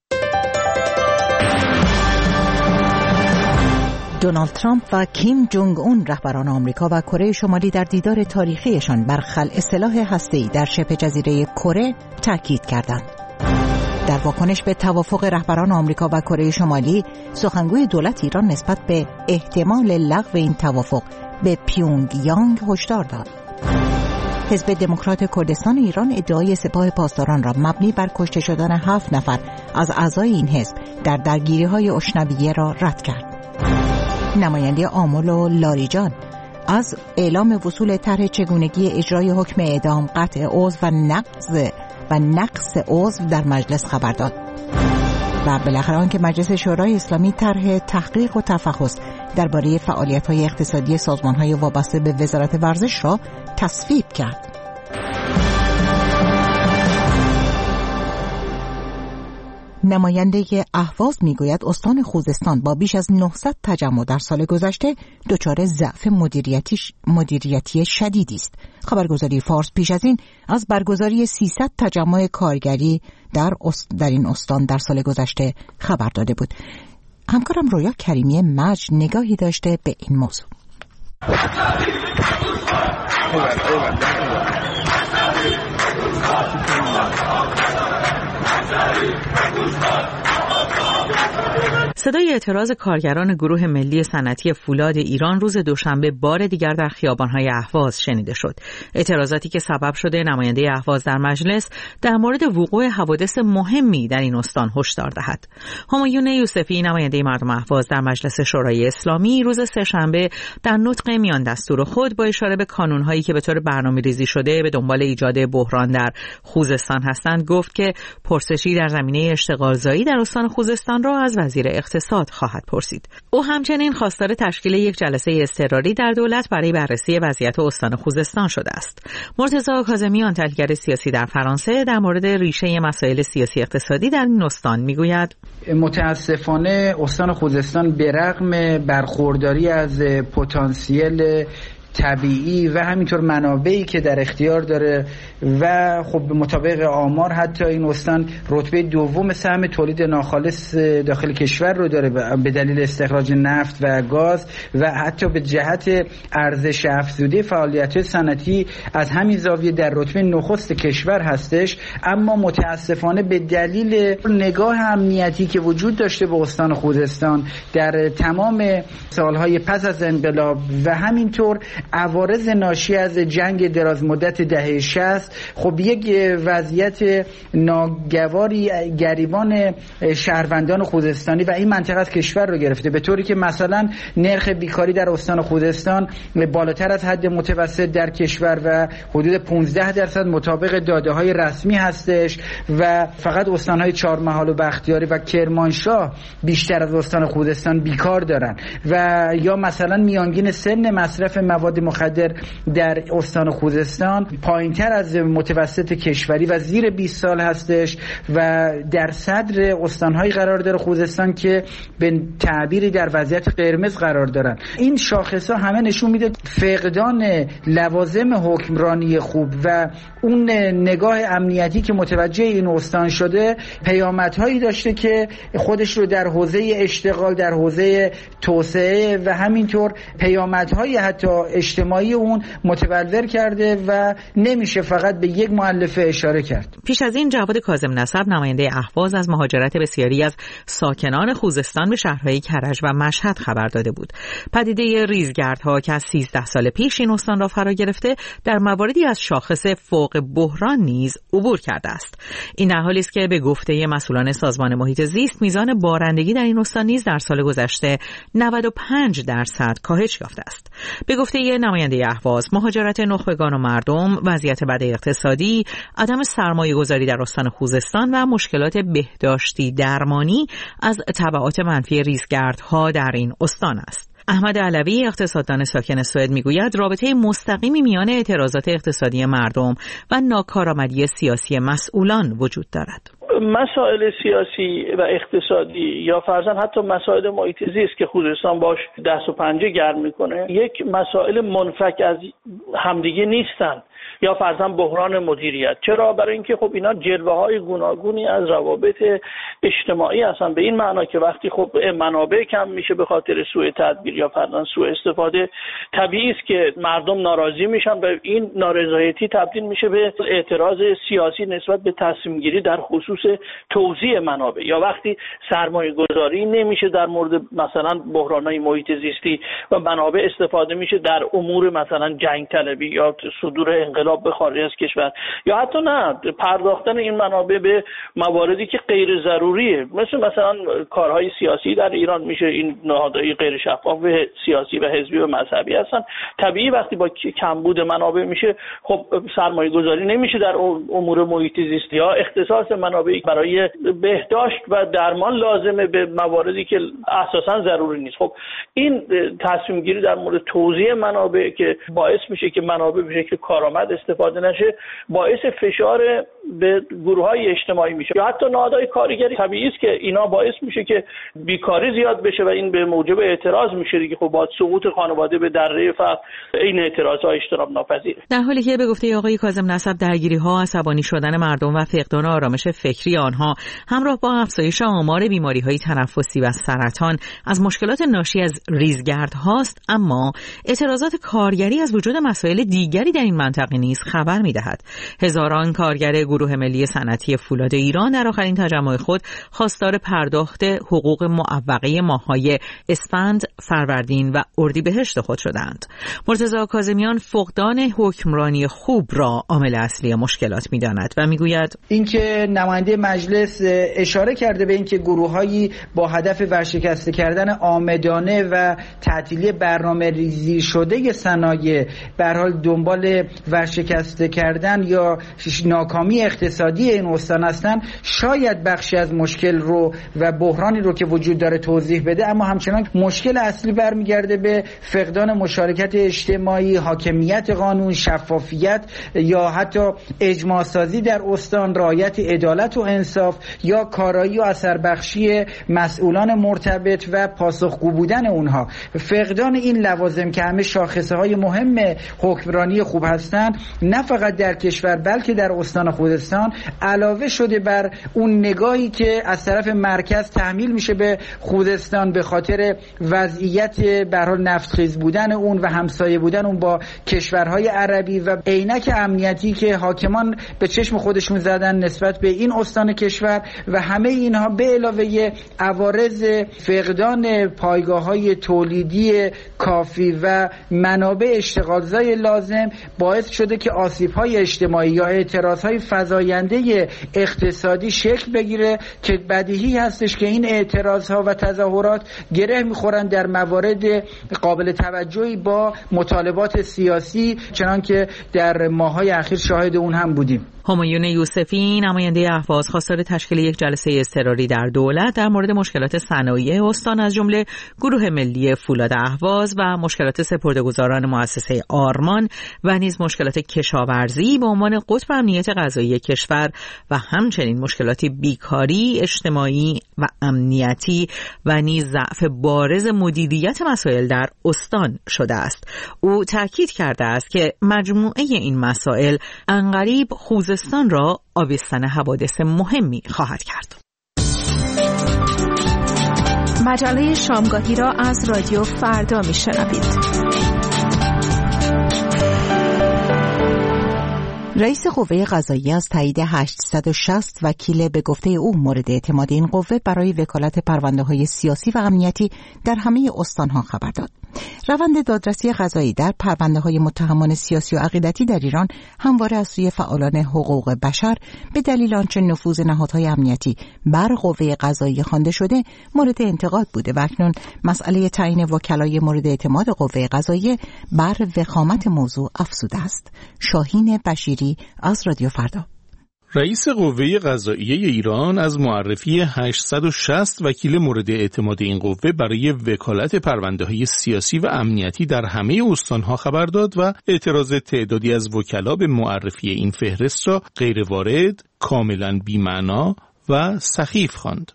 دونالد ترامپ و کیم جونگ اون رهبران آمریکا و کره شمالی در دیدار تاریخیشان بر خلع سلاح هسته‌ای در شبه جزیره کره تاکید کردند. در واکنش به توافق رهبران آمریکا و کره شمالی، سخنگوی دولت ایران نسبت به احتمال لغو این توافق به پیونگ یانگ هشدار داد. حزب دموکرات کردستان ایران ادعای سپاه پاسداران را مبنی بر کشته شدن 7 نفر از اعضای این حزب در درگیری‌های اشنویه را رد کرد. نماینده آمل و لاریجان از اعلام وصول طرح چگونگی اجرای حکم اعدام، قطع عضو و نقص عضو در مجلس خبر داد. و بالاخره آنکه مجلس شورای اسلامی طرح تحقیق و تفحص درباره فعالیت‌های اقتصادی سازمان‌های وابسته به وزارت ورزش را تصویب کرد. نماینده اهواز میگوید استان خوزستان با بیش از 900 تجمع در سال گذشته دچار ضعف مدیریتی شدیدی است. خبرگزاری فارس پیش از این از برگزاری 300 تجمع کارگری در این استان در سال گذشته خبر داده بود. همکارم رویا کریمی مجد نگاهی داشته به این موضوع. صدای اعتراض کارگران گروه ملی صنعتی فولاد ایران روز دوشنبه بار دیگر در خیابان‌های اهواز شنیده شد. اعتراضاتی که سبب شده نماینده اهواز در مجلس در مورد وقوع حوادث مهمی در این استان هشدار دهد. همایون یوسفی نماینده مردم اهواز در مجلس شورای اسلامی روز سه‌شنبه در نطق میان دستور خود با اشاره به کانون‌هایی که به طور برنامه‌ریزی شده به دنبال ایجاد بحران در خوزستان هستند گفت که پرسشی در زمینه اشتغالزایی در استان خوزستان را از وزیر اقتصاد خواهد پرسید. او همچنین خواستار تشکیل یک جلسه اضطراری در دولت برای بررسی وضعیت استان خوزستان شده است. مرتضی کاظمیان تحلیلگر سیاسی در فرانسه در مورد ریشه مسائل سیاسی اقتصادی در این استان میگوید متاسفانه استان خوزستان به رغم برخورداری از پتانسیل طبیعی و همینطور منابعی که در اختیار داره و خب مطابق آمار حتی این استان رتبه دوم سهم تولید ناخالص داخل کشور رو داره به دلیل استخراج نفت و گاز و حتی به جهت ارزش افزوده فعالیت‌های صنعتی از همین زاویه در رتبه نخست کشور هستش. اما متاسفانه به دلیل نگاه امنیتی که وجود داشته به استان خوزستان در تمام سالهای پس از انقلاب و همینطور عوارض ناشی از جنگ دراز مدت دهه 60 خب یک وضعیت ناگواری گریبان شهروندان خوزستانی و این منطقه از کشور رو گرفته، به طوری که مثلا نرخ بیکاری در استان خوزستان بالاتر از حد متوسط در کشور و حدود 15% مطابق داده‌های رسمی هستش و فقط استان‌های چهارمحال و بختیاری و کرمانشاه بیشتر از استان خوزستان بیکار دارن و یا مثلا میانگین سن مصرف مواد مخدر در استان خوزستان پایینتر از متوسط کشوری و زیر 20 سال هستش و در صدر استان‌های قرار داره خوزستان که به تعبیری در وضعیت قرمز قرار دارن. این شاخص‌ها همه نشون میده فقدان لوازم حکمرانی خوب و اون نگاه امنیتی که متوجه این استان شده پیامدهایی داشته که خودش رو در حوزه اشتغال، در حوزه توسعه و همینطور پیامدهای حتی اجتماعی اون متبلور کرده و نمیشه فقط به یک مؤلفه اشاره کرد. پیش از این جواد کاظم نسب نماینده اهواز از مهاجرت بسیاری از ساکنان خوزستان به شهرهای کرج و مشهد خبر داده بود. پدیده ریزگردها که از 13 سال پیش این استان را فرا گرفته در مواردی از شاخص فوق بحران نیز عبور کرده است. این در حالی است که به گفته مسئولان سازمان محیط زیست میزان بارندگی در این استان نیز در سال گذشته 95% کاهش یافته است. به گفته نماینده اهواز مهاجرت نخبگان و مردم، وضعیت بد اقتصادی، عدم سرمایه‌گذاری در استان خوزستان و مشکلات بهداشتی درمانی از تبعات منفی ریزگردها در این استان است. احمد علوی اقتصاددان ساکن سوئد میگوید رابطه مستقیمی میان اعتراضات اقتصادی مردم و ناکارآمدی سیاسی مسئولان وجود دارد. مسائل سیاسی و اقتصادی یا فرضاً حتی مسائل محیط زیست که خوزستان باش دست و پنجه گرم میکنه یک مسائل منفک از همدیگه نیستن یا فرضاً بحران مدیریت. چرا؟ برای اینکه خب اینا جلوه‌های گوناگونی از روابط اجتماعی هستن، به این معنا که وقتی خب منابع کم میشه به خاطر سوء تدبیر یا فرضاً سوء استفاده، طبیعی است که مردم ناراضی میشن و این نارضایتی تبدیل میشه به اعتراض سیاسی نسبت به تصمیم گیری در خصوص توزیع منابع. یا وقتی سرمایه گذاری نمیشه در مورد مثلا بحران‌های محیط زیستی و منابع استفاده میشه در امور مثلا جنگ طلبی یا صدور انقلاب به خارج از کشور، یا حتی نه پرداختن این منابع به مواردی که غیر ضروریه، مثلا کارهای سیاسی در ایران میشه این نهادهای غیر شفاف سیاسی و حزبی و مذهبی هستن. طبیعی وقتی با کمبود منابع میشه خب سرمایه گذاری نمیشه در امور محیط زیستی یا اختصاص منابعی برای بهداشت و درمان لازمه به مواردی که اساساً ضروری نیست. خب این تصمیم گیری در مورد توزیع منابع که باعث میشه که منابع به شکل کارآمد استفاده نشه، باعث فشار به گروه‌های اجتماعی میشه یا حتی نهادهای کارگری. طبیعی است که اینا باعث میشه که بیکاری زیاد بشه و این به موجب اعتراض میشه دیگه. خب با سقوط خانواده به دره فقر این اعتراض‌ها اجتناب ناپذیره. در حالی که به گفته آقای کاظم نسب درگیری‌ها، عصبانی شدن مردم و فقدان آرامش فکری آنها همراه با افزایش آمار بیماری‌های تنفسی و سرطان از مشکلات ناشی از ریزگردهاست، اما اعتراضات کارگری از وجود مسائل دیگری در این منطقه نیز خبر می‌دهد. هزاران کارگر گروه ملی صنعتی فولاد ایران در آخرین تجمع خود خواستار پرداخت حقوق معوقه ماه‌های اسفند، فروردین و اردیبهشت خود شدند. مرتضی کاظمیان فقدان حکمرانی خوب را عامل اصلی مشکلات می‌داند و می‌گوید اینکه نماینده مجلس اشاره کرده به اینکه گروه‌هایی با هدف ورشکسته کردن عامدانه و تعطیلی برنامه‌ریزی شده صنایع به هر حال دنبال ورشکسته کردن یا ناکامی اقتصادی این استان هستند، شاید بخشی از مشکل رو و بحرانی رو که وجود داره توضیح بده، اما همچنان مشکل اصلی برمیگرده به فقدان مشارکت اجتماعی، حاکمیت قانون، شفافیت یا حتی اجماع سازی در استان، رعایت عدالت و انصاف یا کارایی و اثربخشی مسئولان مرتبط و پاسخگو بودن اونها. فقدان این لوازم که همه شاخصه های مهم حکمرانی خوب هستند، نه فقط در کشور بلکه در استان خوزستان، علاوه شده بر اون نگاهی که از طرف مرکز تحمیل میشه به خوزستان به خاطر وضعیت به هر حال نفتخیز بودن اون و همسایه بودن اون با کشورهای عربی و عینک امنیتی که حاکمان به چشم خودشون زدن نسبت به این استان کشور، و همه اینها به علاوه عوارض فقدان پایگاه‌های تولیدی کافی و منابع اشتغالزای لازم باعث شده که آسیب‌های اجتماعی یا اعتراضهای فزاینده اقتصادی شکل بگیره که بدیهی هستش که این اعتراضها و تظاهرات گره میخورن در موارد قابل توجهی با مطالبات سیاسی، چنانکه در ماه‌های اخیر شاهد اون هم بودیم. همایون یوسفی، نماینده اهواز، خواستار تشکیل یک جلسه اضطراری در دولت در مورد مشکلات صنایع استان از جمله گروه ملی فولاد اهواز و مشکلات سپرده‌گذاران مؤسسه آرمان و نیز مشکلات کشاورزی به عنوان قطب امنیت غذایی کشور و همچنین مشکلات بیکاری اجتماعی و امنیتی و نیز ضعف بارز مدیریت مسائل در استان شده است. او تاکید کرده است که مجموعه این مسائل عنقریب خوزستان را آبستن حوادث مهمی خواهد کرد. مجله شامگاهی را از رادیو فردا میشنوید. رئیس قوه قضاییه از تایید 860 وکیل به گفته او مورد اعتماد این قوه برای وکالت پرونده‌های سیاسی و امنیتی در همه استان‌ها خبر داد. روند دادرسی قضایی در پرونده‌های متهمان سیاسی و عقیدتی در ایران همواره از سوی فعالان حقوق بشر به دلیل آنچه نفوذ نهادهای امنیتی بر قوه قضایی خوانده شده مورد انتقاد بوده و اکنون مسئله تعیین وکلای مورد اعتماد قوه قضاییه بر وخامت موضوع افزوده است. شاهین بشیری از رادیو فردا. رئیس قوه قضاییه ایران از معرفی 860 وکیل مورد اعتماد این قوه برای وکالت پرونده‌های سیاسی و امنیتی در همه استان‌ها خبر داد و اعتراض تعدادی از وکلا به معرفی این فهرست را غیروارد، کاملاً بی‌معنا و سخیف خواند.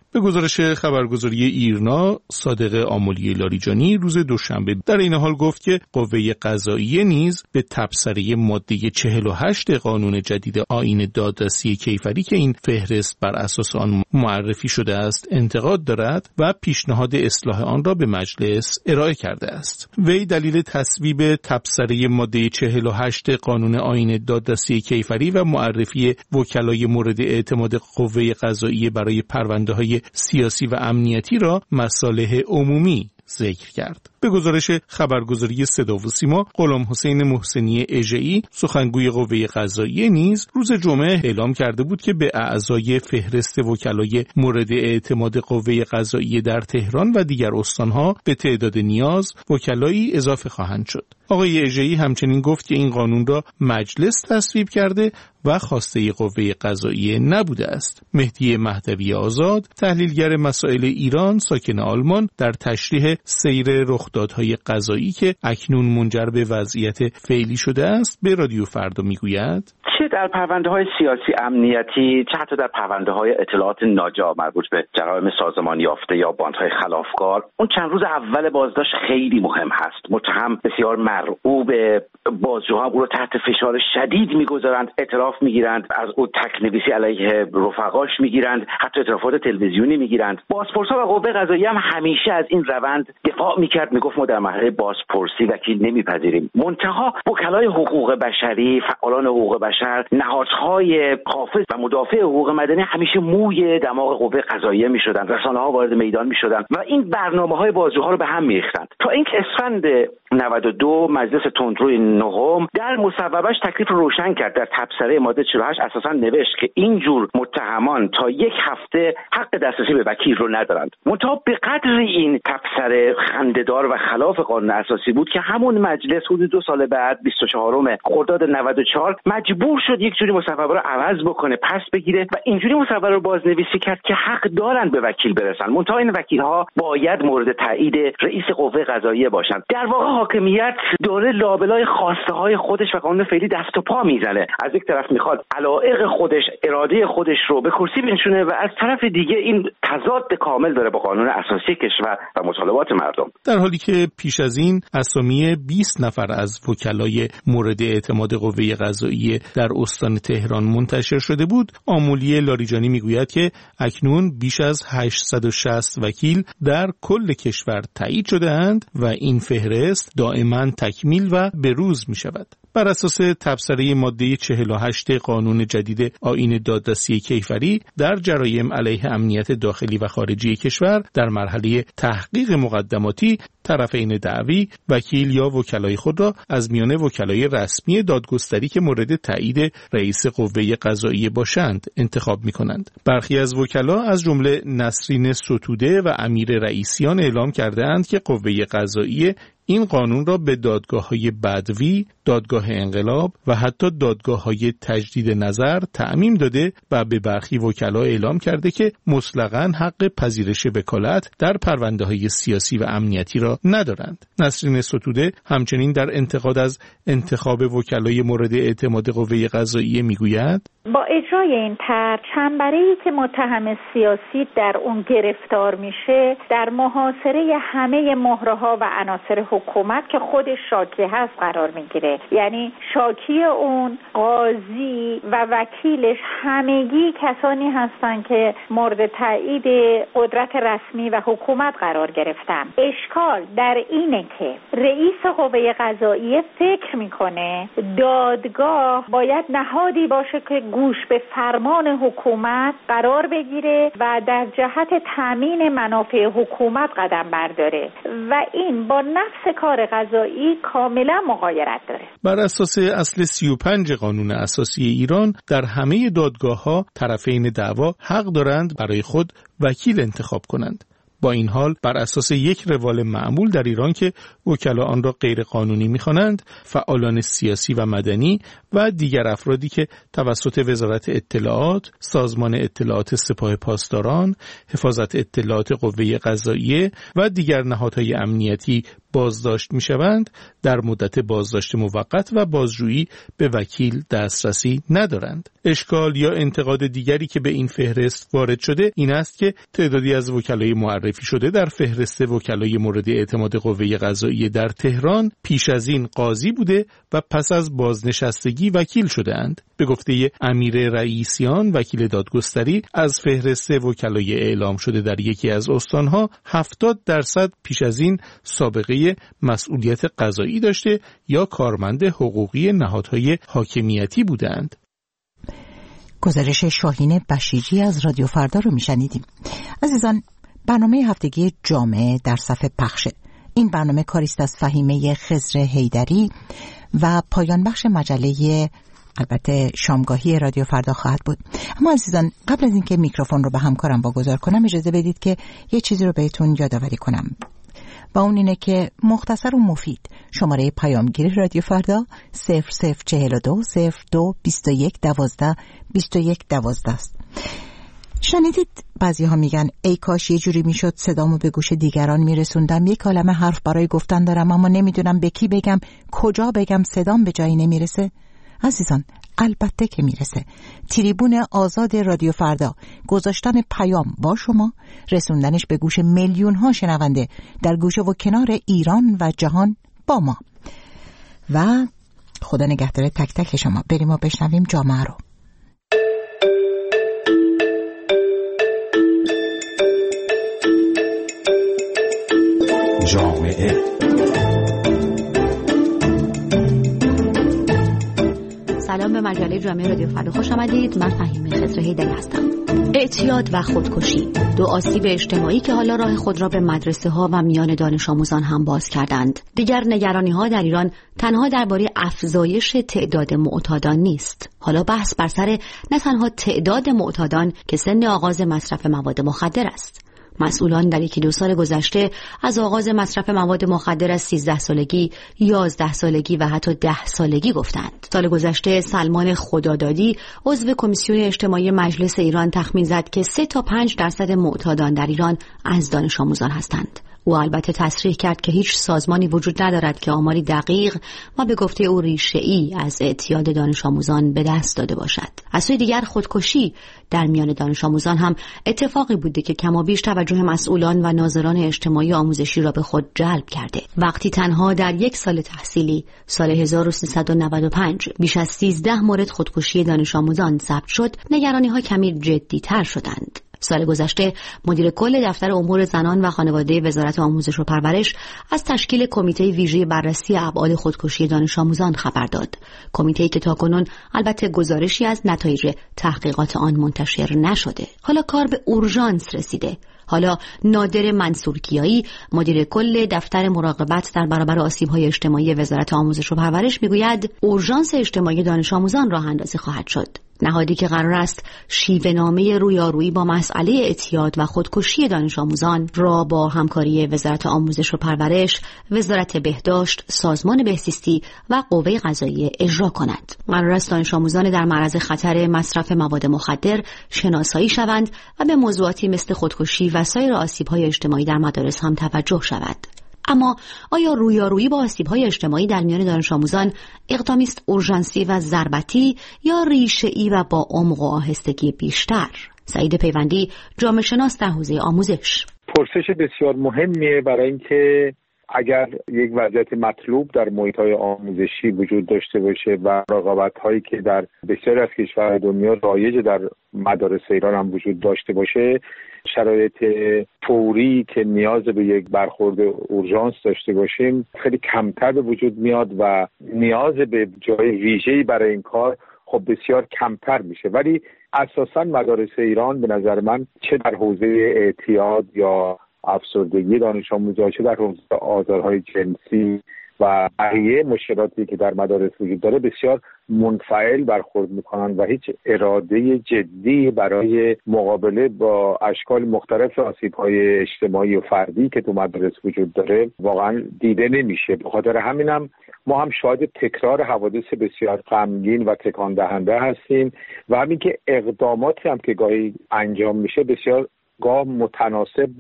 به گزارش خبرگزاری ایرنا، صادق آملی لاریجانی روز دوشنبه در این حال گفت که قوه قضاییه نیز به تبصره ماده 48 قانون جدید آیین دادرسی کیفری که این فهرست بر اساس آن معرفی شده است انتقاد دارد و پیشنهاد اصلاح آن را به مجلس ارائه کرده است. وی دلیل تصویب تبصره ماده 48 قانون آیین دادرسی کیفری و معرفی وکلای مورد اعتماد قوه قضاییه برای پرونده‌های سیاسی و امنیتی را مصالح عمومی ذکر کرد. به گزارش خبرگزاری صدا و سیما، غلام حسین محسنی اژه‌ای سخنگوی قوه قضاییه نیز روز جمعه اعلام کرده بود که به اعضای فهرست وکلای مورد اعتماد قوه قضاییه در تهران و دیگر استانها به تعداد نیاز وکلایی اضافه خواهند شد. آقای اژه‌ای همچنین گفت که این قانون را مجلس تصویب کرده و خواسته قوه قضاییه نبوده است. مهدی مهدوی آزاد، تحلیلگر مسائل ایران ساکن آلمان، در تشریح سیر رخدادهای قضایی که اکنون منجر به وضعیت فعلی شده است به رادیو فردا میگوید: چه در پرونده‌های سیاسی امنیتی، چه حتی در پرونده‌های اطلاعات ناجا مربوط به جرایم سازمان یافته یا باندهای خلافکار، اون چند روز اول بازداشت خیلی مهم هست. متهم بسیار مرعوب، بازجوها او رو تحت فشار شدید میگذارند، اعتراف میگیرند، از او تکنویسی علیه رفقاش میگیرند، حتی اعترافات تلویزیونی میگیرند. بازپرسا و قوه قضاییه هم همیشه از این روند دفاع میکرد، میگفت ما در مرحله بازپرسی وکیل نمیپذیریم. منتها وکلای حقوق بشری، فعالان حقوق بشر، نهادهای حافظ و مدافع حقوق مدنی همیشه موی دماغ قوه قضاییه میشدند، رسانه‌ها وارد میدان میشدند و این برنامه‌های بازجوها رو به هم میریختند. تا اینکه اسفند 92 مجلس تندروی نهم در مصوبه‌اش تکلیف رو روشن کرد. در تبصره ماده 48 اساساً نوشت که این جور متهمان تا 1 هفته حق دسترسی به وکیل رو ندارند. منتها به قدر این تبصره خنده‌دار و خلاف قانون اساسی بود که همون مجلس حدود 2 سال بعد 24 خرداد 94 مجبور شد یک جوری مصوبه رو عوض بکنه، پس بگیره و اینجوری مصوبه رو بازنویسی کرد که حق دارن به وکیل برسن. منتها این وکیل‌ها باید مورد تایید رئیس قوه قضاییه باشند. در واقع حاکمیت داره لابلای خواسته‌های خودش و قانون فعلی دست و پا میزنه. از یک طرف میخواد علایق خودش، اراده خودش رو به کرسی بنشونه و از طرف دیگه این تضاد کامل داره با قانون اساسی کشور و مطالبات مردم. در حالی که پیش از این اسامی 20 نفر از وکلای مورد اعتماد قوه قضاییه در استان تهران منتشر شده بود، آملی لاریجانی میگوید که اکنون بیش از 860 وکیل در کل کشور تایید شده اند و این فهرست دائما تکمیل و بروز می شود. بر اساس تبصره ماده 48 قانون جدید آیین دادرسی کیفری در جرایم علیه امنیت داخلی و خارجی کشور در مرحله تحقیق مقدماتی، طرفین دعوی وکیل یا وکلای خود را از میان وکلای رسمی دادگستری که مورد تایید رئیس قوه قضاییه باشند انتخاب می‌کنند. برخی از وکلا از جمله نسرین ستوده و امیر رئیسیان اعلام کرده‌اند که قوه قضاییه این قانون را به دادگاه‌های بدوی، دادگاه انقلاب و حتی دادگاه‌های تجدید نظر تعمیم داده و به برخی وکلا اعلام کرده که مطلقاً حق پذیرش وکالت در پرونده‌های سیاسی و امنیتی را ندارند. نسرین ستوده همچنین در انتقاد از انتخاب وکلای مورد اعتماد قوه قضاییه میگوید: با اجرای این طرح چنبره‌ای که متهم سیاسی در اون گرفتار میشه در محاصره همه مهره‌ها و عناصر حکومت که خودش شاکی هست قرار میگیره. یعنی شاکی اون، قاضی و وکیلش همگی کسانی هستن که مورد تایید قدرت رسمی و حکومت قرار گرفتن. اشکال در اینه که رئیس قوه قضاییه فکر میکنه دادگاه باید نهادی باشه که گوش به فرمان حکومت قرار بگیره و در جهت تامین منافع حکومت قدم برداره و این با نفس کار قضایی کاملا مغایرت داره. بر اساس اصل 35 قانون اساسی ایران در همه دادگاه‌ها طرفین دعوا حق دارند برای خود وکیل انتخاب کنند. با این حال بر اساس یک روال معمول در ایران که وکلا آن را غیر قانونی می‌خوانند، فعالان سیاسی و مدنی و دیگر افرادی که توسط وزارت اطلاعات، سازمان اطلاعات سپاه پاسداران، حفاظت اطلاعات قوه قضاییه و دیگر نهادهای امنیتی بازداشت میشوند در مدت بازداشت موقت و بازجویی به وکیل دسترسی ندارند. اشکال یا انتقاد دیگری که به این فهرست وارد شده این است که تعدادی از وکلای معرفی شده در فهرست وکلای مورد اعتماد قوه قضاییه در تهران پیش از این قاضی بوده و پس از بازنشستگی وکیل شده‌اند. به گفته امیر رئیسیان وکیل دادگستری، از فهرست وکلای اعلام شده در یکی از استانها 70% پیش از این سابقه مسئولیت قضایی داشته یا کارمند حقوقی نهادهای حاکمیتی بودند. گزارش شاهین بشیجی از رادیو فردا رو میشنیدیم. عزیزان، برنامه هفتگی جامعه در صفحه پخشه. این برنامه کاریست از فهیمه خضر حیدری و پایان بخش مجله البته شامگاهی رادیو فردا خواهد بود. اما عزیزان، قبل از اینکه میکروفون رو به همکارم واگذار کنم اجازه بدید که یه چیزی رو بهتون یادآوری کنم و اون اینه که مختصر و مفید شماره پیامگیر رادیو فردا 0042 02 21 12 21 12 است. شنیدید بعضی ها میگن ای کاش یه جوری میشد صدامو به گوش دیگران میرسوندم، یک عالمه حرف برای گفتن دارم اما نمیدونم به کی بگم، کجا بگم، صدام به جایی نمیرسه. عزیزان، البته که میرسه. تریبون آزاد رادیو فردا، گذاشتن پیام با شما، رسوندنش به گوش میلیون ها شنونده در گوشه و کنار ایران و جهان با ما. و خدا نگهدار تک تک شما. بریم و بشنویم جامعه رو. جامعه سلام به مجله جامعه رادیو فردا، خوش آمدید. من فهیمه خضر حیدری هستم. اعتیاد و خودکشی، دو آسیب اجتماعی که حالا راه خود را به مدرسه ها و میان دانش آموزان هم باز کردند. دیگر نگرانی ها در ایران تنها درباره افزایش تعداد معتادان نیست. حالا بحث بر سر نه تنها تعداد معتادان که سن آغاز مصرف مواد مخدر است. مسئولان در 1-2 سال گذشته از آغاز مصرف مواد مخدر از 13 سالگی، 11 سالگی و حتی 10 سالگی گفتند. سال گذشته سلمان خدادادی عضو کمیسیون اجتماعی مجلس ایران تخمین زد که 3 تا 5% معتادان در ایران از دانش آموزان هستند. او البته تصریح کرد که هیچ سازمانی وجود ندارد که آماری دقیق و به گفته او ریشه‌ای از اعتیاد دانش آموزان به دست داده باشد. از سوی دیگر خودکشی در میان دانش آموزان هم اتفاقی بوده که کمابیش توجه مسئولان و ناظران اجتماعی آموزشی را به خود جلب کرده. وقتی تنها در یک سال تحصیلی، سال 1395، بیش از 13 مورد خودکشی دانش آموزان ثبت شد، نگرانی‌ها کمی جدی‌تر شدند. سال گذشته مدیر کل دفتر امور زنان و خانواده وزارت آموزش و پرورش از تشکیل کمیته ویژه بررسی ابعاد خودکشی دانش آموزان خبر داد. کمیته‌ای که تاکنون البته گزارشی از نتایج تحقیقات آن منتشر نشده. حالا کار به اورژانس رسیده. حالا نادر منصورکیایی مدیر کل دفتر مراقبت در برابر آسیب‌های اجتماعی وزارت آموزش و پرورش میگوید اورژانس اجتماعی دانش آموزان راه اندازی خواهد شد. نهادی که قرار است شیوه‌نامه رویارویی با مسئله اعتیاد و خودکشی دانش آموزان را با همکاری وزارت آموزش و پرورش، وزارت بهداشت، سازمان بهزیستی و قوه قضاییه اجرا کند. قرار است دانش آموزان در معرض خطر مصرف مواد مخدر شناسایی شوند و به موضوعاتی مثل خودکشی و سایر آسیب‌های اجتماعی در مدارس هم توجه شود. اما آیا رویارویی با آسیب‌های اجتماعی در میان دانش آموزان اقدامی است اورژانسی و ضربتی یا ریشه‌ای و با عمق و آهستگی بیشتر؟ سعید پیوندی، جامعه شناس در حوزه آموزش: پرسش بسیار مهمیه، برای اینکه اگر یک وضعیت مطلوب در محیط‌های آموزشی وجود داشته باشه و رقابت‌هایی که در بسیاری از کشورهای دنیا رایج در مدارس ایران هم وجود داشته باشه، شرایط فوری که نیاز به یک برخورد اورژانس داشته باشیم خیلی کمتر به وجود میاد و نیاز به جای ویژه‌ای برای این کار خب بسیار کمتر میشه. ولی اساساً مدارس ایران به نظر من چه در حوزه اعتیاد یا افسردگی دانش آموزان، چه در حوزه آزارهای جنسی و بقیه مشکلاتی که در مدارس وجود داره بسیار منفعل برخورد میکنن و هیچ اراده جدی برای مقابله با اشکال مختلف آسیب‌های اجتماعی و فردی که تو مدارس وجود داره واقعا دیده نمیشه. به خاطر همینم ما هم شاهد تکرار حوادث بسیار غمگین و تکان دهنده هستیم و همین که اقداماتی هم که گاهی انجام میشه بسیار گاه متناسب با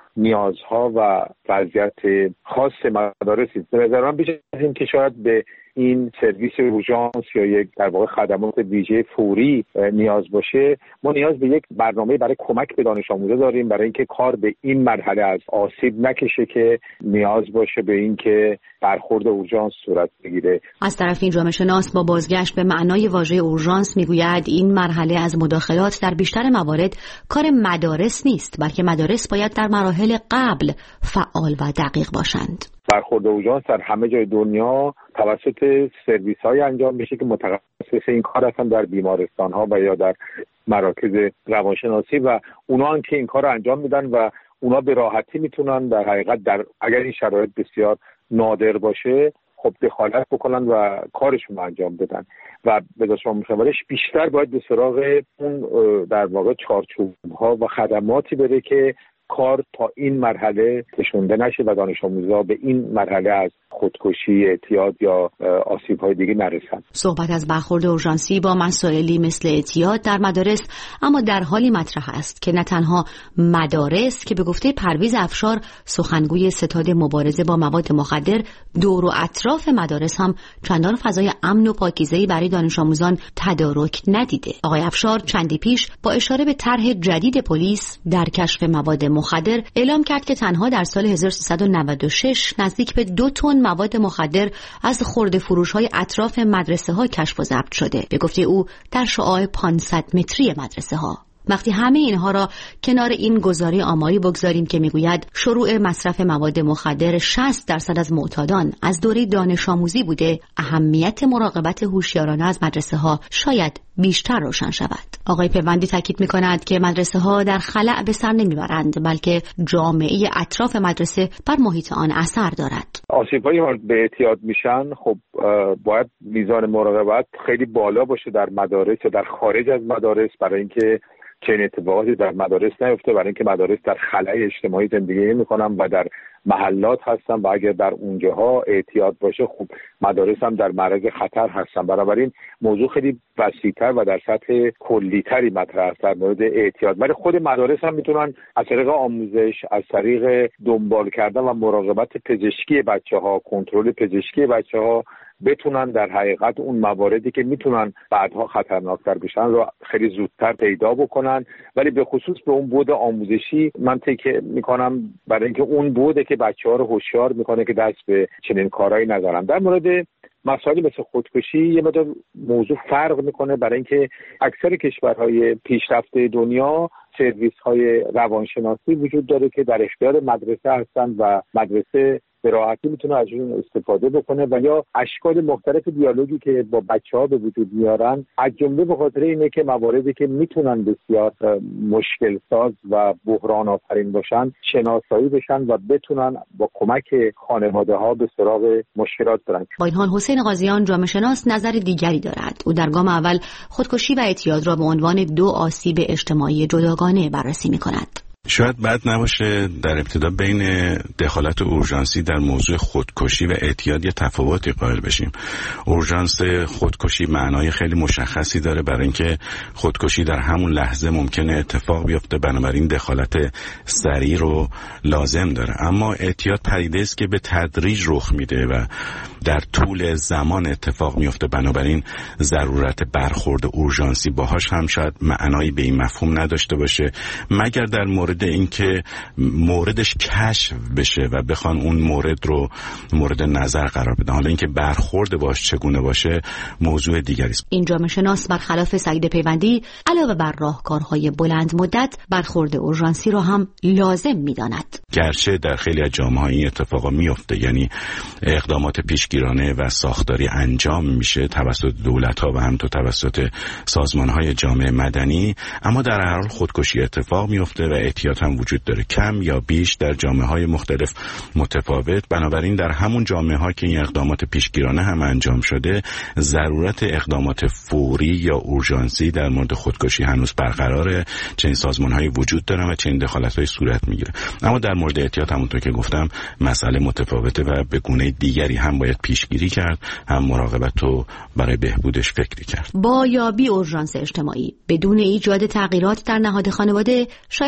نیازها و وضعیت خاص مدارسی. به نظر من بیش از این که شاید به این سرویس اورژانس یا یک در واقع خدمات ویژه فوری نیاز باشه، ما نیاز به یک برنامه برای کمک به دانش آموزا داریم، برای اینکه کار به این مرحله از آسیب نکشه که نیاز باشه به اینکه برخورد اورژانس صورت بگیره. از طرف این جامعه شناس با بازگشت به معنای واژه اورژانس میگوید این مرحله از مداخلات در بیشتر موارد کار مدارس نیست، بلکه مدارس باید در مراحل قبل فعال و دقیق باشند. برخورد اورژانس در همه جای دنیا توسط سرویس‌های انجام میشه که متخصص این کار هستن در بیمارستان‌ها و یا در مراکز روانشناسی و اونا هم که این کار رو انجام میدن و اونا به راحتی میتونن در حقیقت اگر این شرایط بسیار نادر باشه خب دخالت بکنن و کارشون رو انجام بدن و به دانشجویان مشاورش بیشتر باید به سراغ اون در واقع چارچوب‌ها و خدماتی بره که کار تا این مرحله کشونده نشه و دانش آموزا به این مرحله از خودکشی، اعتیاد یا آسیب‌های دیگه نرسن. صحبت از برخورد اورژانسی با مسائلی مثل اعتیاد در مدارس اما در حالی مطرح است که نه تنها مدارس که به گفته پرویز افشار سخنگوی ستاد مبارزه با مواد مخدر دور و اطراف مدارس هم چندان فضای امن و پاکیزه‌ای برای دانش آموزان تدارک ندیده. آقای افشار چندی پیش با اشاره به طرح جدید پلیس در کشف مواد مخدر اعلام کرد که تنها در سال 1396 نزدیک به 2 تن مواد مخدر از خرده فروش‌های اطراف مدرسه‌ها کشف و ضبط شده. به گفته او در شعاع 500 متری مدرسه‌ها. وقتی همه اینها را کنار این گزاره آماری بگذاریم که میگوید شروع مصرف مواد مخدر 60% از معتادان از دوره دانش آموزی بوده، اهمیت مراقبت هوشیارانه از مدرسه‌ها شاید بیشتر روشن شود. آقای پیوندی تاکید می‌کند که مدرسه‌ها در خلأ به سر نمیبرند، بلکه جامعه اطراف مدرسه بر محیط آن اثر دارد. آسیب‌هایی به اعتیاد میشن، خب باید میزان مراقبت خیلی بالا باشه در مدارس یا در خارج از مدارس برای اینکه چنین اتفاقاتی در مدارس نیفته، برای اینکه مدارس در خلأ اجتماعی زندگی میکنن و در محلات هستن و اگر در اونجاها اعتیاد باشه خب مدارس هم در معرض خطر هستن. بنابراین موضوع خیلی وسیع‌تر و در سطح کلی‌تری مطرح است در مورد اعتیاد. ولی خود مدارس هم میتونن از طریق آموزش، از طریق دنبال کردن و مراقبت پزشکی بچه‌ها، کنترل پزشکی بچه‌ها بتونن در حقیقت اون مواردی که میتونن بعدها خطرناکتر بشن رو خیلی زودتر پیدا بکنن. ولی به خصوص به اون بعد آموزشی من تکیه میکنم برای اینکه اون بوده که بچه‌ها رو هوشیار میکنه که دست به چنین کارهایی نذارن. در مورد مسائلی مثل خودکشی یه مقدار موضوع فرق میکنه، برای اینکه اکثر کشورهای پیشرفته دنیا سرویس‌های روانشناسی وجود داره که در اختیار مدرسه هستن و مدرسه به راحتی میتونه از اون استفاده بکنه و یا اشکال مختلف دیالوگی که با بچه‌ها به وجود میارن، از جمله به خاطر اینه که مواردی که میتونن بسیار مشکل ساز و بحران آفرین باشن شناسایی بشن و بتونن با کمک خانواده‌ها به سراغ مشکلات برن. با این حال حسین قاضیان جامعه شناس نظر دیگری دارد. او در گام اول خودکشی و اعتیاد را به عنوان 2 آسیب اجتماعی جداگانه بررسی می‌کند. شاید بد نباشه در ابتدا بین دخالت اورژانسی در موضوع خودکشی و اعتیاد یه تفاوتی قائل بشیم. اورژانس خودکشی معنای خیلی مشخصی داره، برای اینکه خودکشی در همون لحظه ممکنه اتفاق بیفته، بنابراین دخالت سریع رو لازم داره. اما اعتیاد پدیده است که به تدریج رخ میده و در طول زمان اتفاق میفته، بنابراین ضرورت برخورد اورژانسی باهاش هم شاید معنایی به این مفهوم نداشته باشه، مگر در مورد اینکه موردش کشف بشه و بخوان اون مورد رو مورد نظر قرار بدن. حالا اینکه برخورد باش چگونه باشه موضوع دیگری است. این جامعه شناس برخلاف سعید پیوندی علاوه بر راهکارهای بلند مدت برخورد اورژانسی رو هم لازم می‌داند. گرچه در خیلی از جامعه‌ها این اتفاقا میفته، یعنی اقدامات پیشگیرانه و ساختاری انجام میشه توسط دولت‌ها و همینطور توسط سازمان‌های جامعه مدنی، اما در هر حال خودکشی اتفاق میفته و اعتیاد هم وجود داره، کم یا بیش در جامعه‌های مختلف متفاوت. بنابراین در همون جامعه‌ها که این اقدامات پیشگیرانه هم انجام شده، ضرورت اقدامات فوری یا اورژانسی در مورد خودکشی هنوز برقراره. چنین سازمان‌هایی وجود دارن و چنین دخالت‌های صورت میگیره. اما در مورد اعتیاد همونطور که گفتم مسئله متفاوته و به گونه دیگری هم باید پیشگیری کرد، هم مراقبت رو برای بهبودش فکری کرد. با یا بی اورژانس اجتماعی بدون ایجاد تغییرات در نهاد خانواده شاید کمک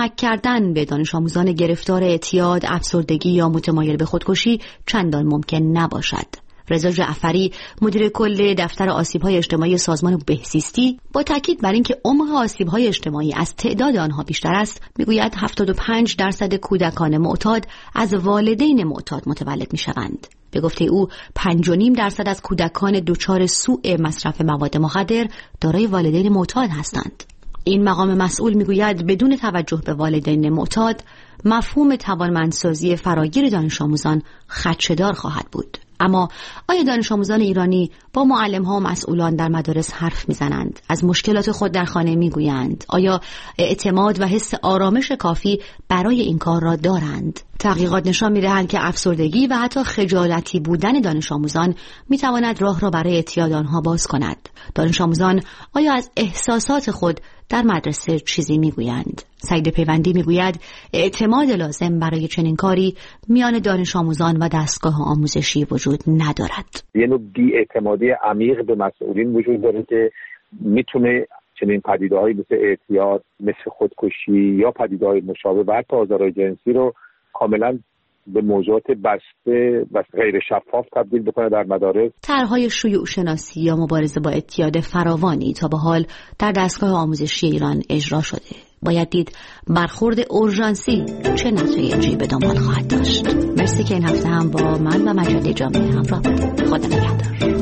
کمک کردن به دانش آموزان گرفتار اعتیاد، افسردگی یا متمایل به خودکشی چندان ممکن نباشد. رضا جعفری، مدیر کل دفتر آسیب‌های اجتماعی سازمان بهزیستی، با تاکید بر اینکه عمق آسیب‌های اجتماعی از تعداد آنها بیشتر است، میگوید 75% کودکان معتاد از والدین معتاد متولد می‌شوند. به گفته او 5.5% از کودکان دچار سوء مصرف مواد مخدر دارای والدین معتاد هستند. این مقام مسئول میگوید بدون توجه به والدین معتاد، مفهوم توانمندسازی فراگیر دانش آموزان خدشه‌دار خواهد بود. اما آیا دانش آموزان ایرانی با معلم‌ها و مسئولان در مدارس حرف میزنند؟ از مشکلات خود در خانه میگویند؟ آیا اعتماد و حس آرامش کافی برای این کار را دارند؟ تحقیقات نشان می‌دهند که افسردگی و حتی خجالتی بودن دانش آموزان می‌تواند راه را برای اعتیاد آنها باز کند. دانش آموزان آیا از احساسات خود در مدرسه چیزی میگویند؟ سعید پیوندی میگوید اعتماد لازم برای چنین کاری میان دانش آموزان و دستگاه آموزشی وجود ندارد. یه نوع بی‌اعتمادی عمیق به مسئولین وجود داره که میتونه چنین پدیده‌هایی مثل اعتیاد، مثل خودکشی یا پدیده‌های مشابه و حتی آزارهای جنسی رو کاملا به موضوعات بسته و غیر شفاف تبدیل بکنه در مدارس. طرح‌های شیوع شناسی یا مبارزه با اعتیاد فراوانی تا به حال در دستگاه آموزشی ایران اجرا شده. باید دید برخورد اورژانسی چه نتایجی به دنبال خواهد داشت. مرسی که این هفته هم با من و مجله جامعه همراه بودید. خدا نگهدار.